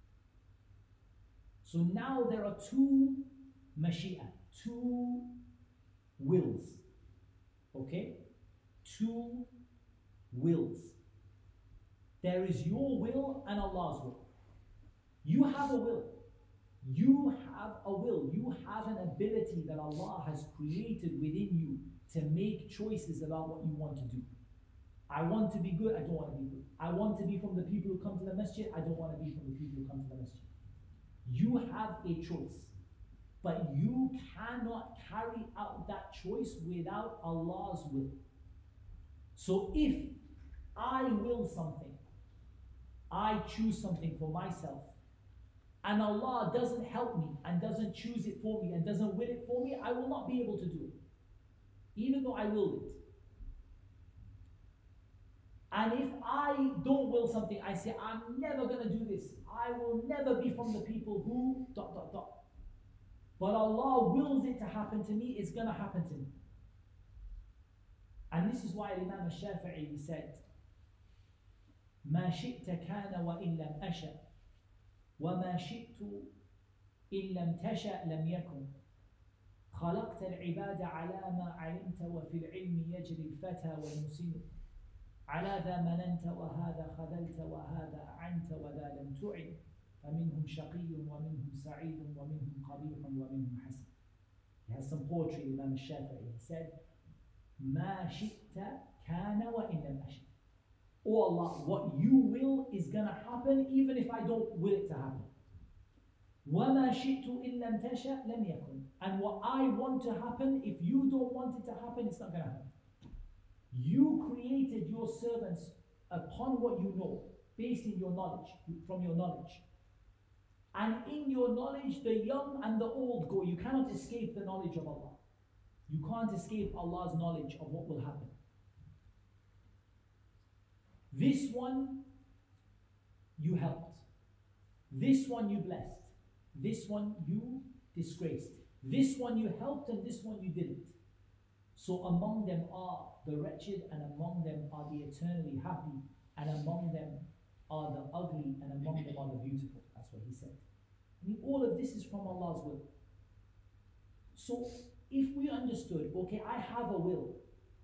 So now there are two mashi'ah, two wills. Okay? Two wills. There is your will and Allah's will. You have a will. You have a will. You have an ability that Allah has created within you to make choices about what you want to do. I want to be good, I don't want to be good. I want to be from the people who come to the masjid, I don't want to be from the people who come to the masjid. You have a choice, but you cannot carry out that choice without Allah's will. So if I will something, I choose something for myself, and Allah doesn't help me and doesn't choose it for me and doesn't will it for me, I will not be able to do it, even though I willed it. And if I don't will something, I say, I'm never going to do this. I will never be from the people who dot dot dot. But Allah wills it to happen to me, it's going to happen to me. And this is why Imam al-Shafi'i said, ما شئت كان وإن لم أشأ وما شئت إن لم تشأ لم يكن خلقت العباد على ما علمت وفي العلم يجري الفتى والمسن على ذا مننت وهذا خذلت وهذا أعنت وذا لم تعن فمنهم شقي ومنهم سعيد ومنهم قبيح ومنهم حسن. He has some poetry, Imam al-Shafi'i. He said, ما شئت كان وإن لم أشأ. Oh Allah, what you will is going to happen even if I don't will it to happen. وَمَا شِئْتُ إِن لَمْ تَشَأْ لَمْ يَكُنْ. And what I want to happen, if you don't want it to happen, it's not going to happen. You created your servants upon what you know, based in your knowledge, from your knowledge. And in your knowledge, the young and the old go. You cannot escape the knowledge of Allah. You can't escape Allah's knowledge of what will happen. This one you helped. This one you blessed. This one you disgraced. This one you helped and this one you didn't. So among them are the wretched and among them are the eternally happy and among them are the ugly and among them are the beautiful. That's what he said. I mean, all of this is from Allah's will. So if we understood, okay, I have a will.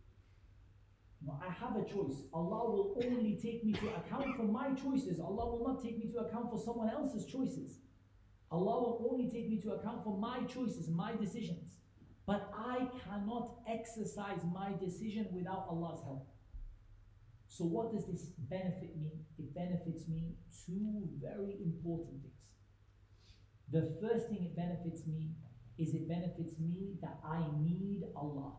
No, I have a choice. Allah will only take me to account for my choices. Allah will not take me to account for someone else's choices. Allah will only take me to account for my choices, my decisions. But I cannot exercise my decision without Allah's help. So what does this benefit me? It benefits me two very important things. The first thing it benefits me is it benefits me that I need Allah.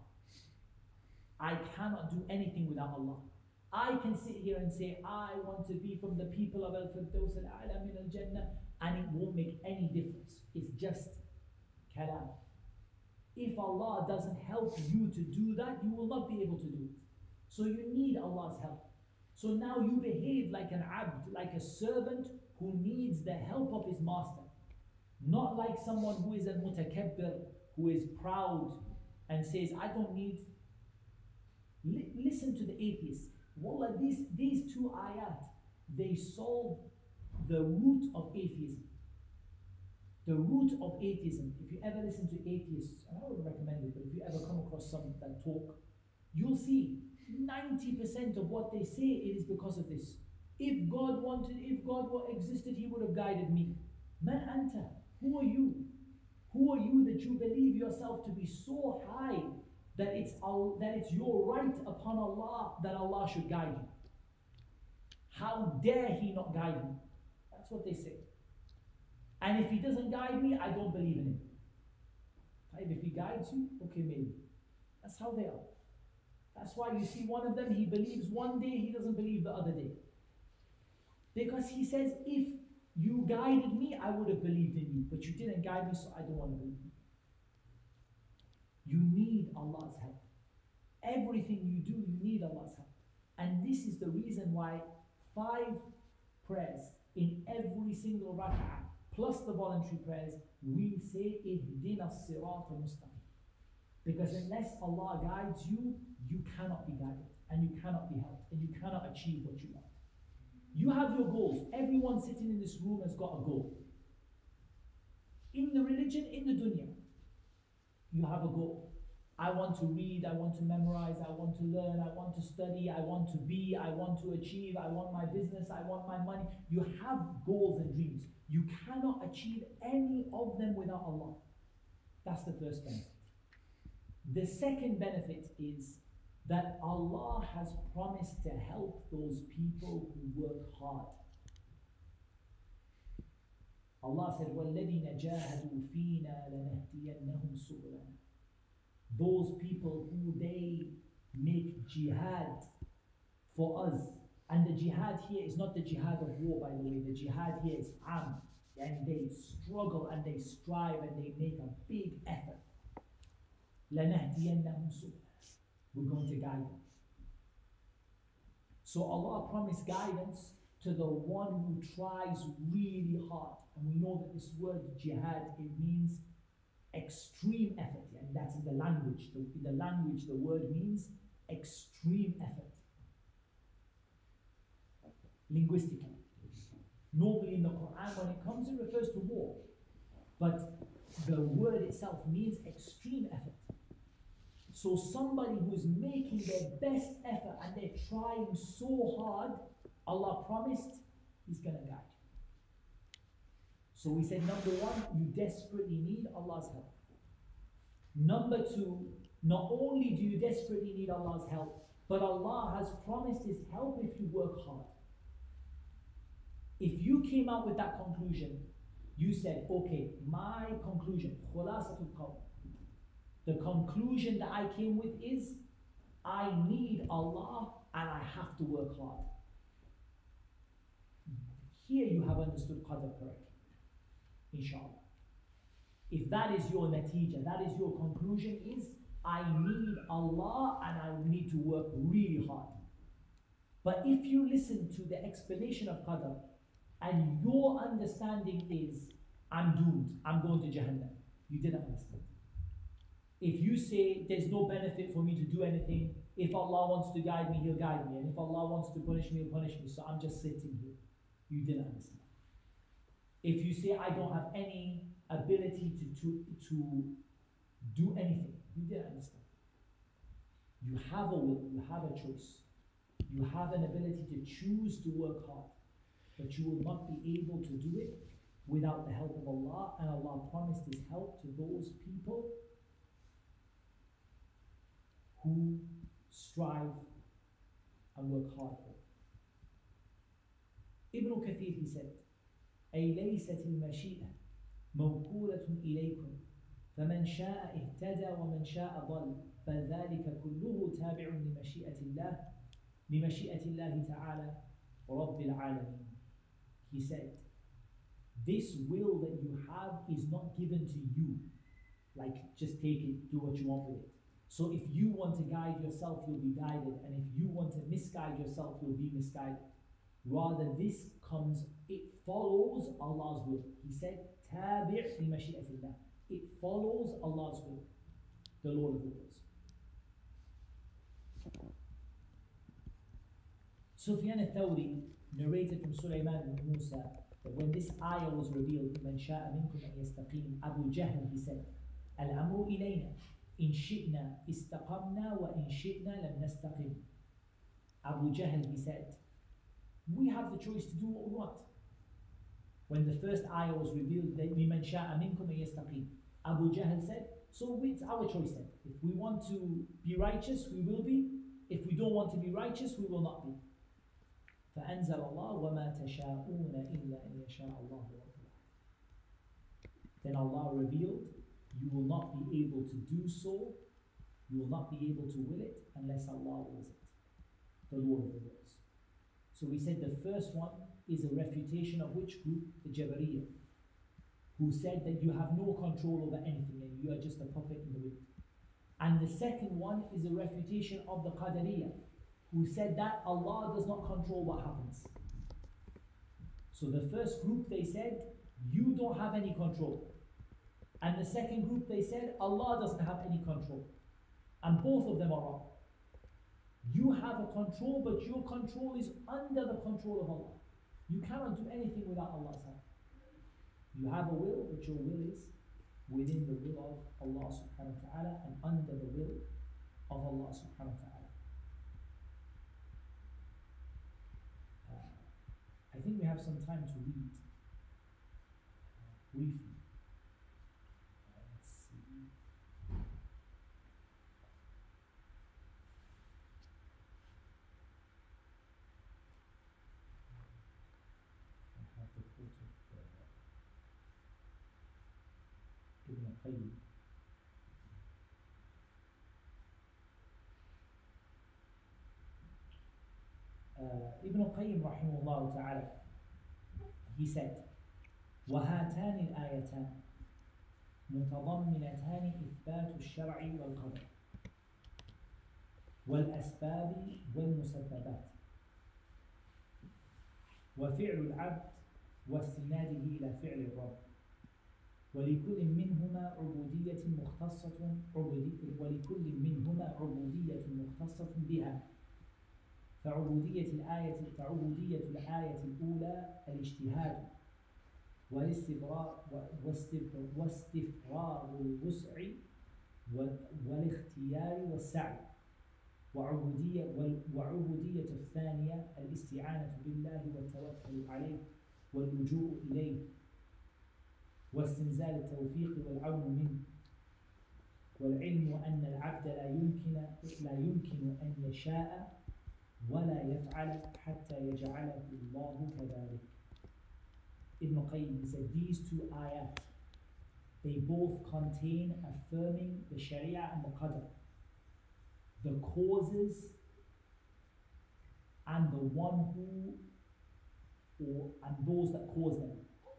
I cannot do anything without Allah. I can sit here and say, I want to be from the people of Al-Firdaus Al-A'la min Al-Jannah, and it won't make any difference. It's just kalam. If Allah doesn't help you to do that, you will not be able to do it. So you need Allah's help. So now you behave like an abd, like a servant who needs the help of his master. Not like someone who is a mutakabbir, who is proud and says, I don't need. L- listen to the atheists. Wallah, these, these two ayat, they solve the root of atheism. The root of atheism. If you ever listen to atheists, and I wouldn't recommend it, but if you ever come across some that talk, you'll see ninety percent of what they say it is because of this. If God wanted, if God existed, He would have guided me. Man anta, who are you? Who are you that you believe yourself to be so high that it's that it's your right upon Allah that Allah should guide you? How dare He not guide me? That's what they say. And if He doesn't guide me, I don't believe in Him. If He guides you, okay, maybe. That's how they are. That's why you see one of them, he believes one day, he doesn't believe the other day. Because he says, if you guided me, I would have believed in you. But you didn't guide me, so I don't want to believe in you. You need Allah's help. Everything you do, you need Allah's help. And this is the reason why five prayers in every single rak'ah, plus the voluntary prayers, we say, Ihdina as-sirata mustaqim. Because unless Allah guides you, you cannot be guided, and you cannot be helped, and you cannot achieve what you want. You have your goals. Everyone sitting in this room has got a goal. In the religion, in the dunya, you have a goal. I want to read, I want to memorize, I want to learn, I want to study, I want to be, I want to achieve, I want my business, I want my money. You have goals and dreams. You cannot achieve any of them without Allah. That's the first benefit. The second benefit is that Allah has promised to help those people who work hard. Allah said, وَالَّذِينَ جَاهَدُوا فِينَا لَنَهْدِيَنَّهُمْ سُبُلَنَا. Those people who they make jihad for us. And the jihad here is not the jihad of war, by the way. The jihad here is am. And they struggle and they strive and they make a big effort. لَنَهْدِيَنَّهُمْ سُبُلَنَا. We're going to guide them. So Allah promised guidance to the one who tries really hard. And we know that this word jihad, it means extreme effort. And that's in the language. The, in the language, the word means extreme effort. Linguistically. Normally in the Quran, when it comes, it refers to war. But the word itself means extreme effort. So somebody who's making their best effort and they're trying so hard, Allah promised He's going to guide you. So we said, number one, you desperately need Allah's help. Number two, not only do you desperately need Allah's help, but Allah has promised His help if you work hard. If you came out with that conclusion, you said, okay, my conclusion, khulasatul qawl, the conclusion that I came with is, I need Allah and I have to work hard. Here you have understood qadr correctly, inshallah. If that is your natija, that is your conclusion is, I need Allah and I need to work really hard. But if you listen to the explanation of qadr, and your understanding is, I'm doomed, I'm going to Jahannam, you didn't understand. If you say, there's no benefit for me to do anything, if Allah wants to guide me, He'll guide me, and if Allah wants to punish me, He'll punish me, so I'm just sitting here, you didn't understand. If you say, I don't have any ability to, to, to do anything, you didn't understand. You have a will, you have a choice. You have an ability to choose to work hard, but you will not be able to do it without the help of Allah, and Allah promised His help to those people who strive and work hard for it. Ibn Kathir, he said, أي ليست المشيئة موكولة إليكم فمن شاء اهتدى ومن شاء ضل بل ذلك كله تابع لمشيئة الله لمشيئة الله تعالى رب العالمين. He said, this will that you have is not given to you, like just take it, do what you want with it. So if you want to guide yourself, you'll be guided, and if you want to misguide yourself, you'll be misguided. Rather, this comes, it follows Allah's will. He said, tabi' li mashi'atillah. It follows Allah's will, the Lord of the worlds. Sufyan al-Thawri narrated from Sulaiman ibn Musa that when this ayah was revealed, مَنْ شَاءَ مِنْكُمْ أَنْ يَسْتَقِيمُ, Abu Jahl, he said, الْأَمْرُ إِلَيْنَا إِنْ شِئْنَا إِسْتَقَمْنَا وَإِنْ شِئْنَا لَمْ نَسْتَقِمْ. Abu Jahl, he said, we have the choice to do what we want. When the first ayah was revealed, لِمَنْ شَاءَ مِنْكُمْ أَنْ يَسْتَقِيمُ, Abu Jahl said, so it's our choice then. If we want to be righteous, we will be. If we don't want to be righteous, we will not be. فأنزل الله وما تشاءون إلا أن يشاء الله رب العالمين. Then Allah revealed, you will not be able to do so, you will not be able to will it unless Allah wills it, the Lord of the worlds. So we said the first one is a refutation of which group? The Jabariyah, who said that you have no control over anything and you are just a puppet in the wind. And the second one is a refutation of the Qadariyah, who said that Allah does not control what happens. So the first group, they said, you don't have any control. And the second group, they said, Allah doesn't have any control. And both of them are wrong. You have a control, but your control is under the control of Allah. You cannot do anything without Allah's help. You have a will, but your will is within the will of Allah subhanahu wa ta'ala and under the will of Allah subhanahu wa ta'ala. Uh, I think we have some time to read uh, briefly. Uh, let's see. I have the quote of uh, Ibn Qayyim. Uh, Ibn Qayyim rahimahullah ta'ala, he said, وهاتان الآيتان متضمنتان إثبات الشرع والقدر والأسباب والمسببات وفعل العبد واستناده إلى فعل الرب ولكل منهما عبودية مختصة عبودية ولكل منهما عبودية مختصة بها فعبودية الآية فعبودية الآية الأولى الاجتهاد والاستفراغ واستفراغ الوسع والاختيار والسعي وعبودية وعبودية الثانية الاستعانة بالله والتوكل عليه واللجوء إليه واستنزال التوفيق والعون منه والعلم أن العبد لا يمكن لا يمكن أن يشاء ولا يفعل حتى يجعله الله كذلك. Ibn Qayyim said these two ayat, they both contain affirming the Sharia and the Qadr, the causes and the one who or and those that cause them.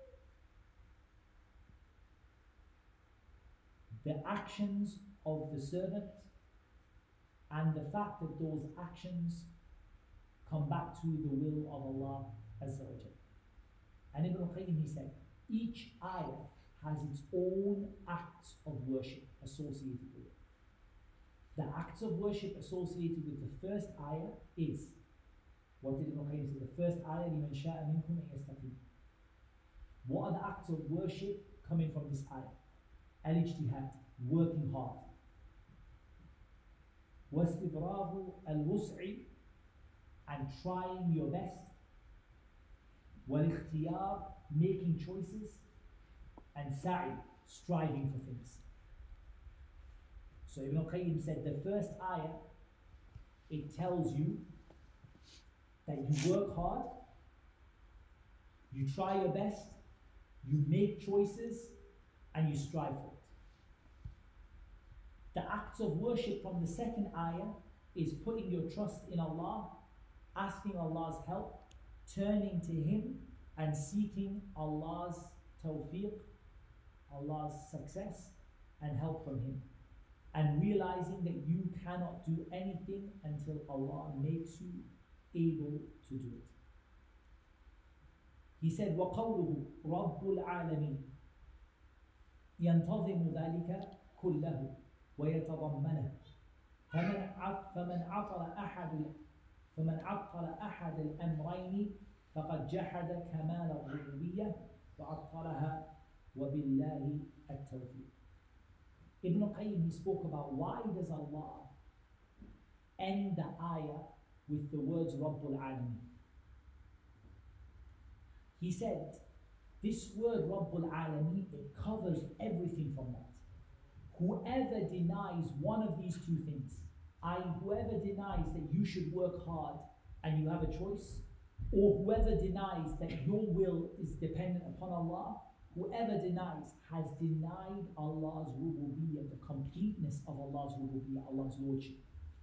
The actions of the servant and the fact that those actions come back to the will of Allah Azza wa Jalla. And Ibn Qayyim, he said, each ayah has its own acts of worship associated with it. The acts of worship associated with the first ayah is, what did Ibn Qayyim say? The first ayah, لِمَنْ شَاءَ مِنْكُمْ أَنْ يَسْتَقِيمَ. What are the acts of worship coming from this ayah? Al-ijtihad, working hard. وَاسْتِبْرَاغُ الْوُسْعِ, and trying your best. وَالْإِخْتِيَارِ, making choices. And sa'i, striving for things. So Ibn Qayyim said the first ayah, it tells you that you work hard, you try your best, you make choices, and you strive for it. The acts of worship from the second ayah is putting your trust in Allah, asking Allah's help, turning to Him, and seeking Allah's tawfiq, Allah's success, and help from Him. And realizing that you cannot do anything until Allah makes you able to do it. He said, وَقَوْلُهُ رَبُّ الْعَالَمِينَ ينتظم ذلك كله ويتضمنه فمن فمن عطل أحد فمن عطل أحد الأمرين فقد جحد كمال الربوبية وعطلها وبالله التوفيق. Ibn Qayyim, he spoke about why does Allah end the ayah with the words Rabbul Alameen. He said this word Rabbul Alameen, it covers everything from that. Whoever denies one of these two things, that is, whoever denies that you should work hard and you have a choice, or whoever denies that your will is dependent upon Allah, whoever denies has denied Allah's rububiyyah, the completeness of Allah's rububiyyah, Allah's lordship,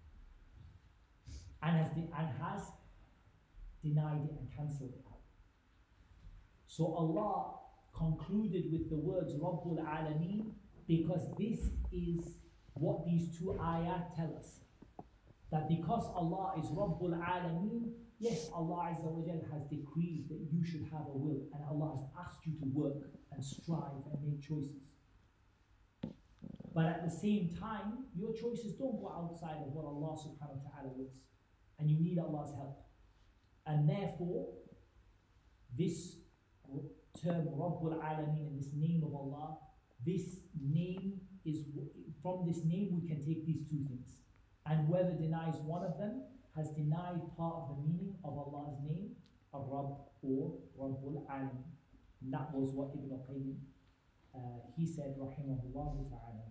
and has, de- and has denied it and cancelled it out. So Allah concluded with the words Rabbul Alameen because this is what these two ayat tell us. That because Allah is Rabbul Alameen, yes, Allah Azza wa Jal has decreed that you should have a will, and Allah has asked you to work and strive and make choices. But at the same time, your choices don't go outside of what Allah subhanahu wa ta'ala wills, and you need Allah's help. And therefore, this term Rabbul Alameen and this name of Allah, this name is, from this name we can take these two things. And whoever denies one of them has denied part of the meaning of Allah's name, of Rabb or Rabbul Alameen. And that was what Ibn Qayyim, uh, he said, rahimahullah ta'ala.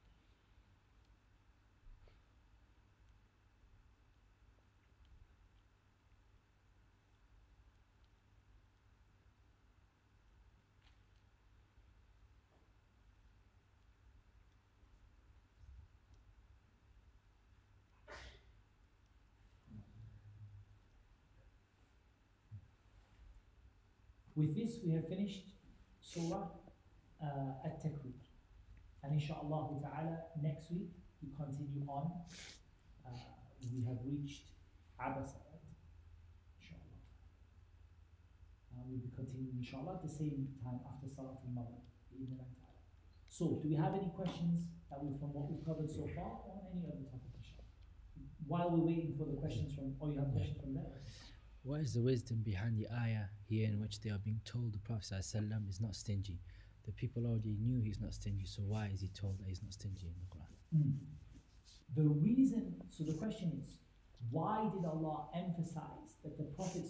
With this, we have finished Surah uh, At-Takwir. And inshaAllah ta'ala, next week, we continue on. Uh, we have reached Abasa, right? InshaAllah. And we'll be continuing, inshallah, at the same time after Salat al-Maghrib. So, do we have any questions that we from what we've covered so far on any other topic, inshallah? While we're waiting for the questions from, oh, you have questions from there? What is the wisdom behind the ayah here in which they are being told the Prophet ﷺ is not stingy? The people already knew he's not stingy, so why is he told that he's not stingy in the Quran? Mm. The reason, so the question is, why did Allah emphasize that the Prophet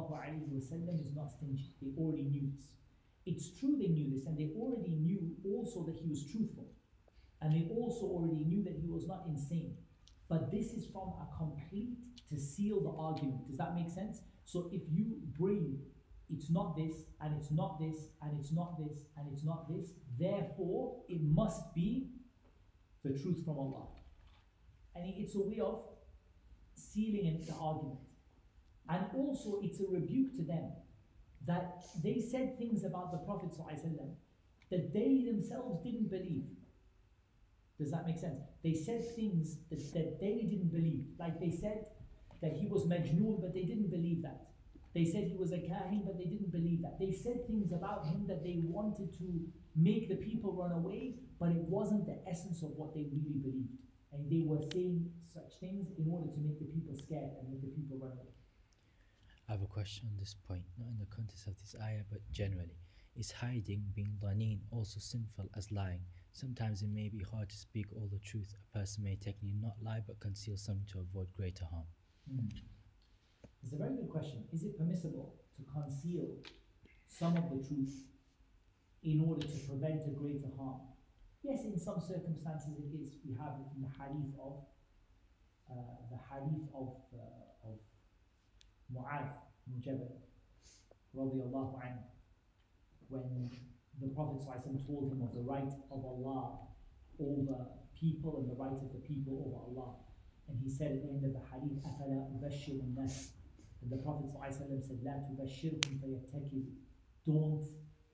ﷺ is not stingy? They already knew this. It's true they knew this, and they already knew also that he was truthful. And they also already knew that he was not insane. But this is from a complete to seal the argument. Does that make sense? So if you bring, it's not this, and it's not this, and it's not this, and it's not this, therefore it must be the truth from Allah. And it's a way of sealing the argument. And also it's a rebuke to them that they said things about the Prophet ﷺ that they themselves didn't believe. Does that make sense? They said things that, that they didn't believe. Like they said that he was Majnoon, but they didn't believe that. They said he was a Kahin, but they didn't believe that. They said things about him that they wanted to make the people run away, but it wasn't the essence of what they really believed. And they were saying such things in order to make the people scared and make the people run away. I have a question on this point, not in the context of this ayah, but generally. Is hiding, being dhaneen, also sinful as lying? Sometimes it may be hard to speak all the truth. A person may technically not lie, but conceal something to avoid greater harm. Mm. It's a very good question. Is it permissible to conceal some of the truth in order to prevent a greater harm? Yes, in some circumstances it is. We have it in the hadith of uh, the hadith of uh, of Mu'adh ibn Jabal, radiyallahu anhu, when the Prophet ﷺ told him of the right of Allah over people and the right of the people over Allah. And he said at the end of the hadith, أَفَلَا أُبَشِّرُ النَّاسِ. And the Prophet ﷺ said, لَا تُبَشِّرْهُمْ فَيَتَّكِذُوا. Don't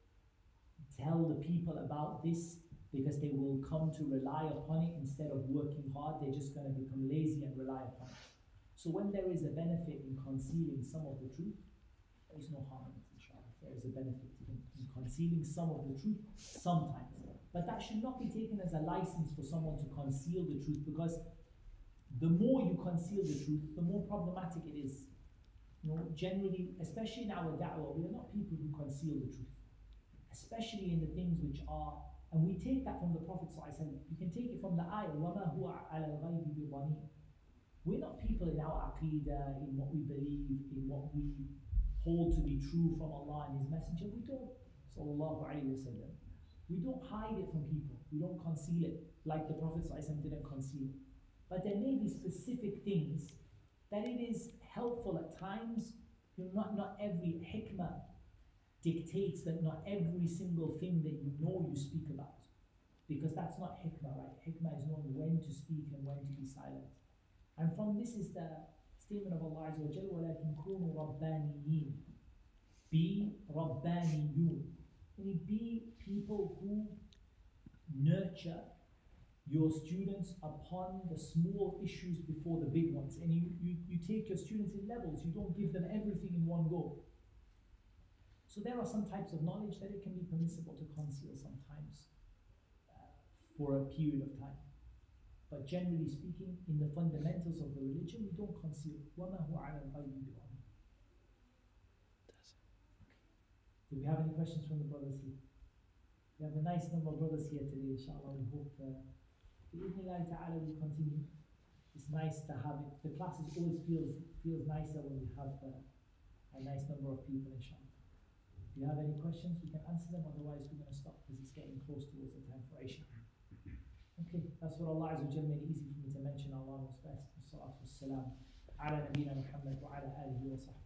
tell the people about this because they will come to rely upon it instead of working hard. They're just going to become lazy and rely upon it. So when there is a benefit in concealing some of the truth, there is no harm in it, inshallah. There is a benefit in, in concealing some of the truth sometimes. But that should not be taken as a license for someone to conceal the truth, because the more you conceal the truth, the more problematic it is. You know, generally, especially in our da'wah, we are not people who conceal the truth. Especially in the things which are, and we take that from the Prophet ﷺ. You can take it from the ayah, وَمَا هُوَ عَلَى الْغَيْبِ بِضَنِينَ. We're not people in our aqidah, in what we believe, in what we hold to be true from Allah and His Messenger. We don't, sallallahu alayhi wa sallam. We don't hide it from people. We don't conceal it like the Prophet ﷺ didn't conceal it. But there may be specific things that it is helpful at times. You know, not, not every hikmah dictates that not every single thing that you know you speak about. Because that's not hikmah, right? Hikmah is knowing when to speak and when to be silent. And from this is the statement of Allah Azza wa Jalla, وَلَكِنْ كُونُوا رَبَّانِيِّينَ. Be Rabbaniyun. Meaning be people who nurture your students upon the small issues before the big ones. And you, you, you take your students in levels. You don't give them everything in one go. So there are some types of knowledge that it can be permissible to conceal sometimes uh, for a period of time. But generally speaking, in the fundamentals of the religion, we don't conceal. وَمَا هُوَ عَلَى الْغَيْبِ بِضَنِينَ. Do we have any questions from the brothers here? We have a nice number of brothers here today, inshallah. We hope uh, bi'idhnillahi ta'ala we continue. It's nice to have it. The classes always feels feels nicer when we have uh, a nice number of people, inshallah. If you have any questions, we can answer them. Otherwise, we're going to stop because it's getting close towards the time for Isha. Okay, that's what Allah Azza wa Jalla made it easy for me to mention. Allah knows best. Wassalatu wassalam ala nabiyyina Muhammad wa ala alihi wa sahbihi.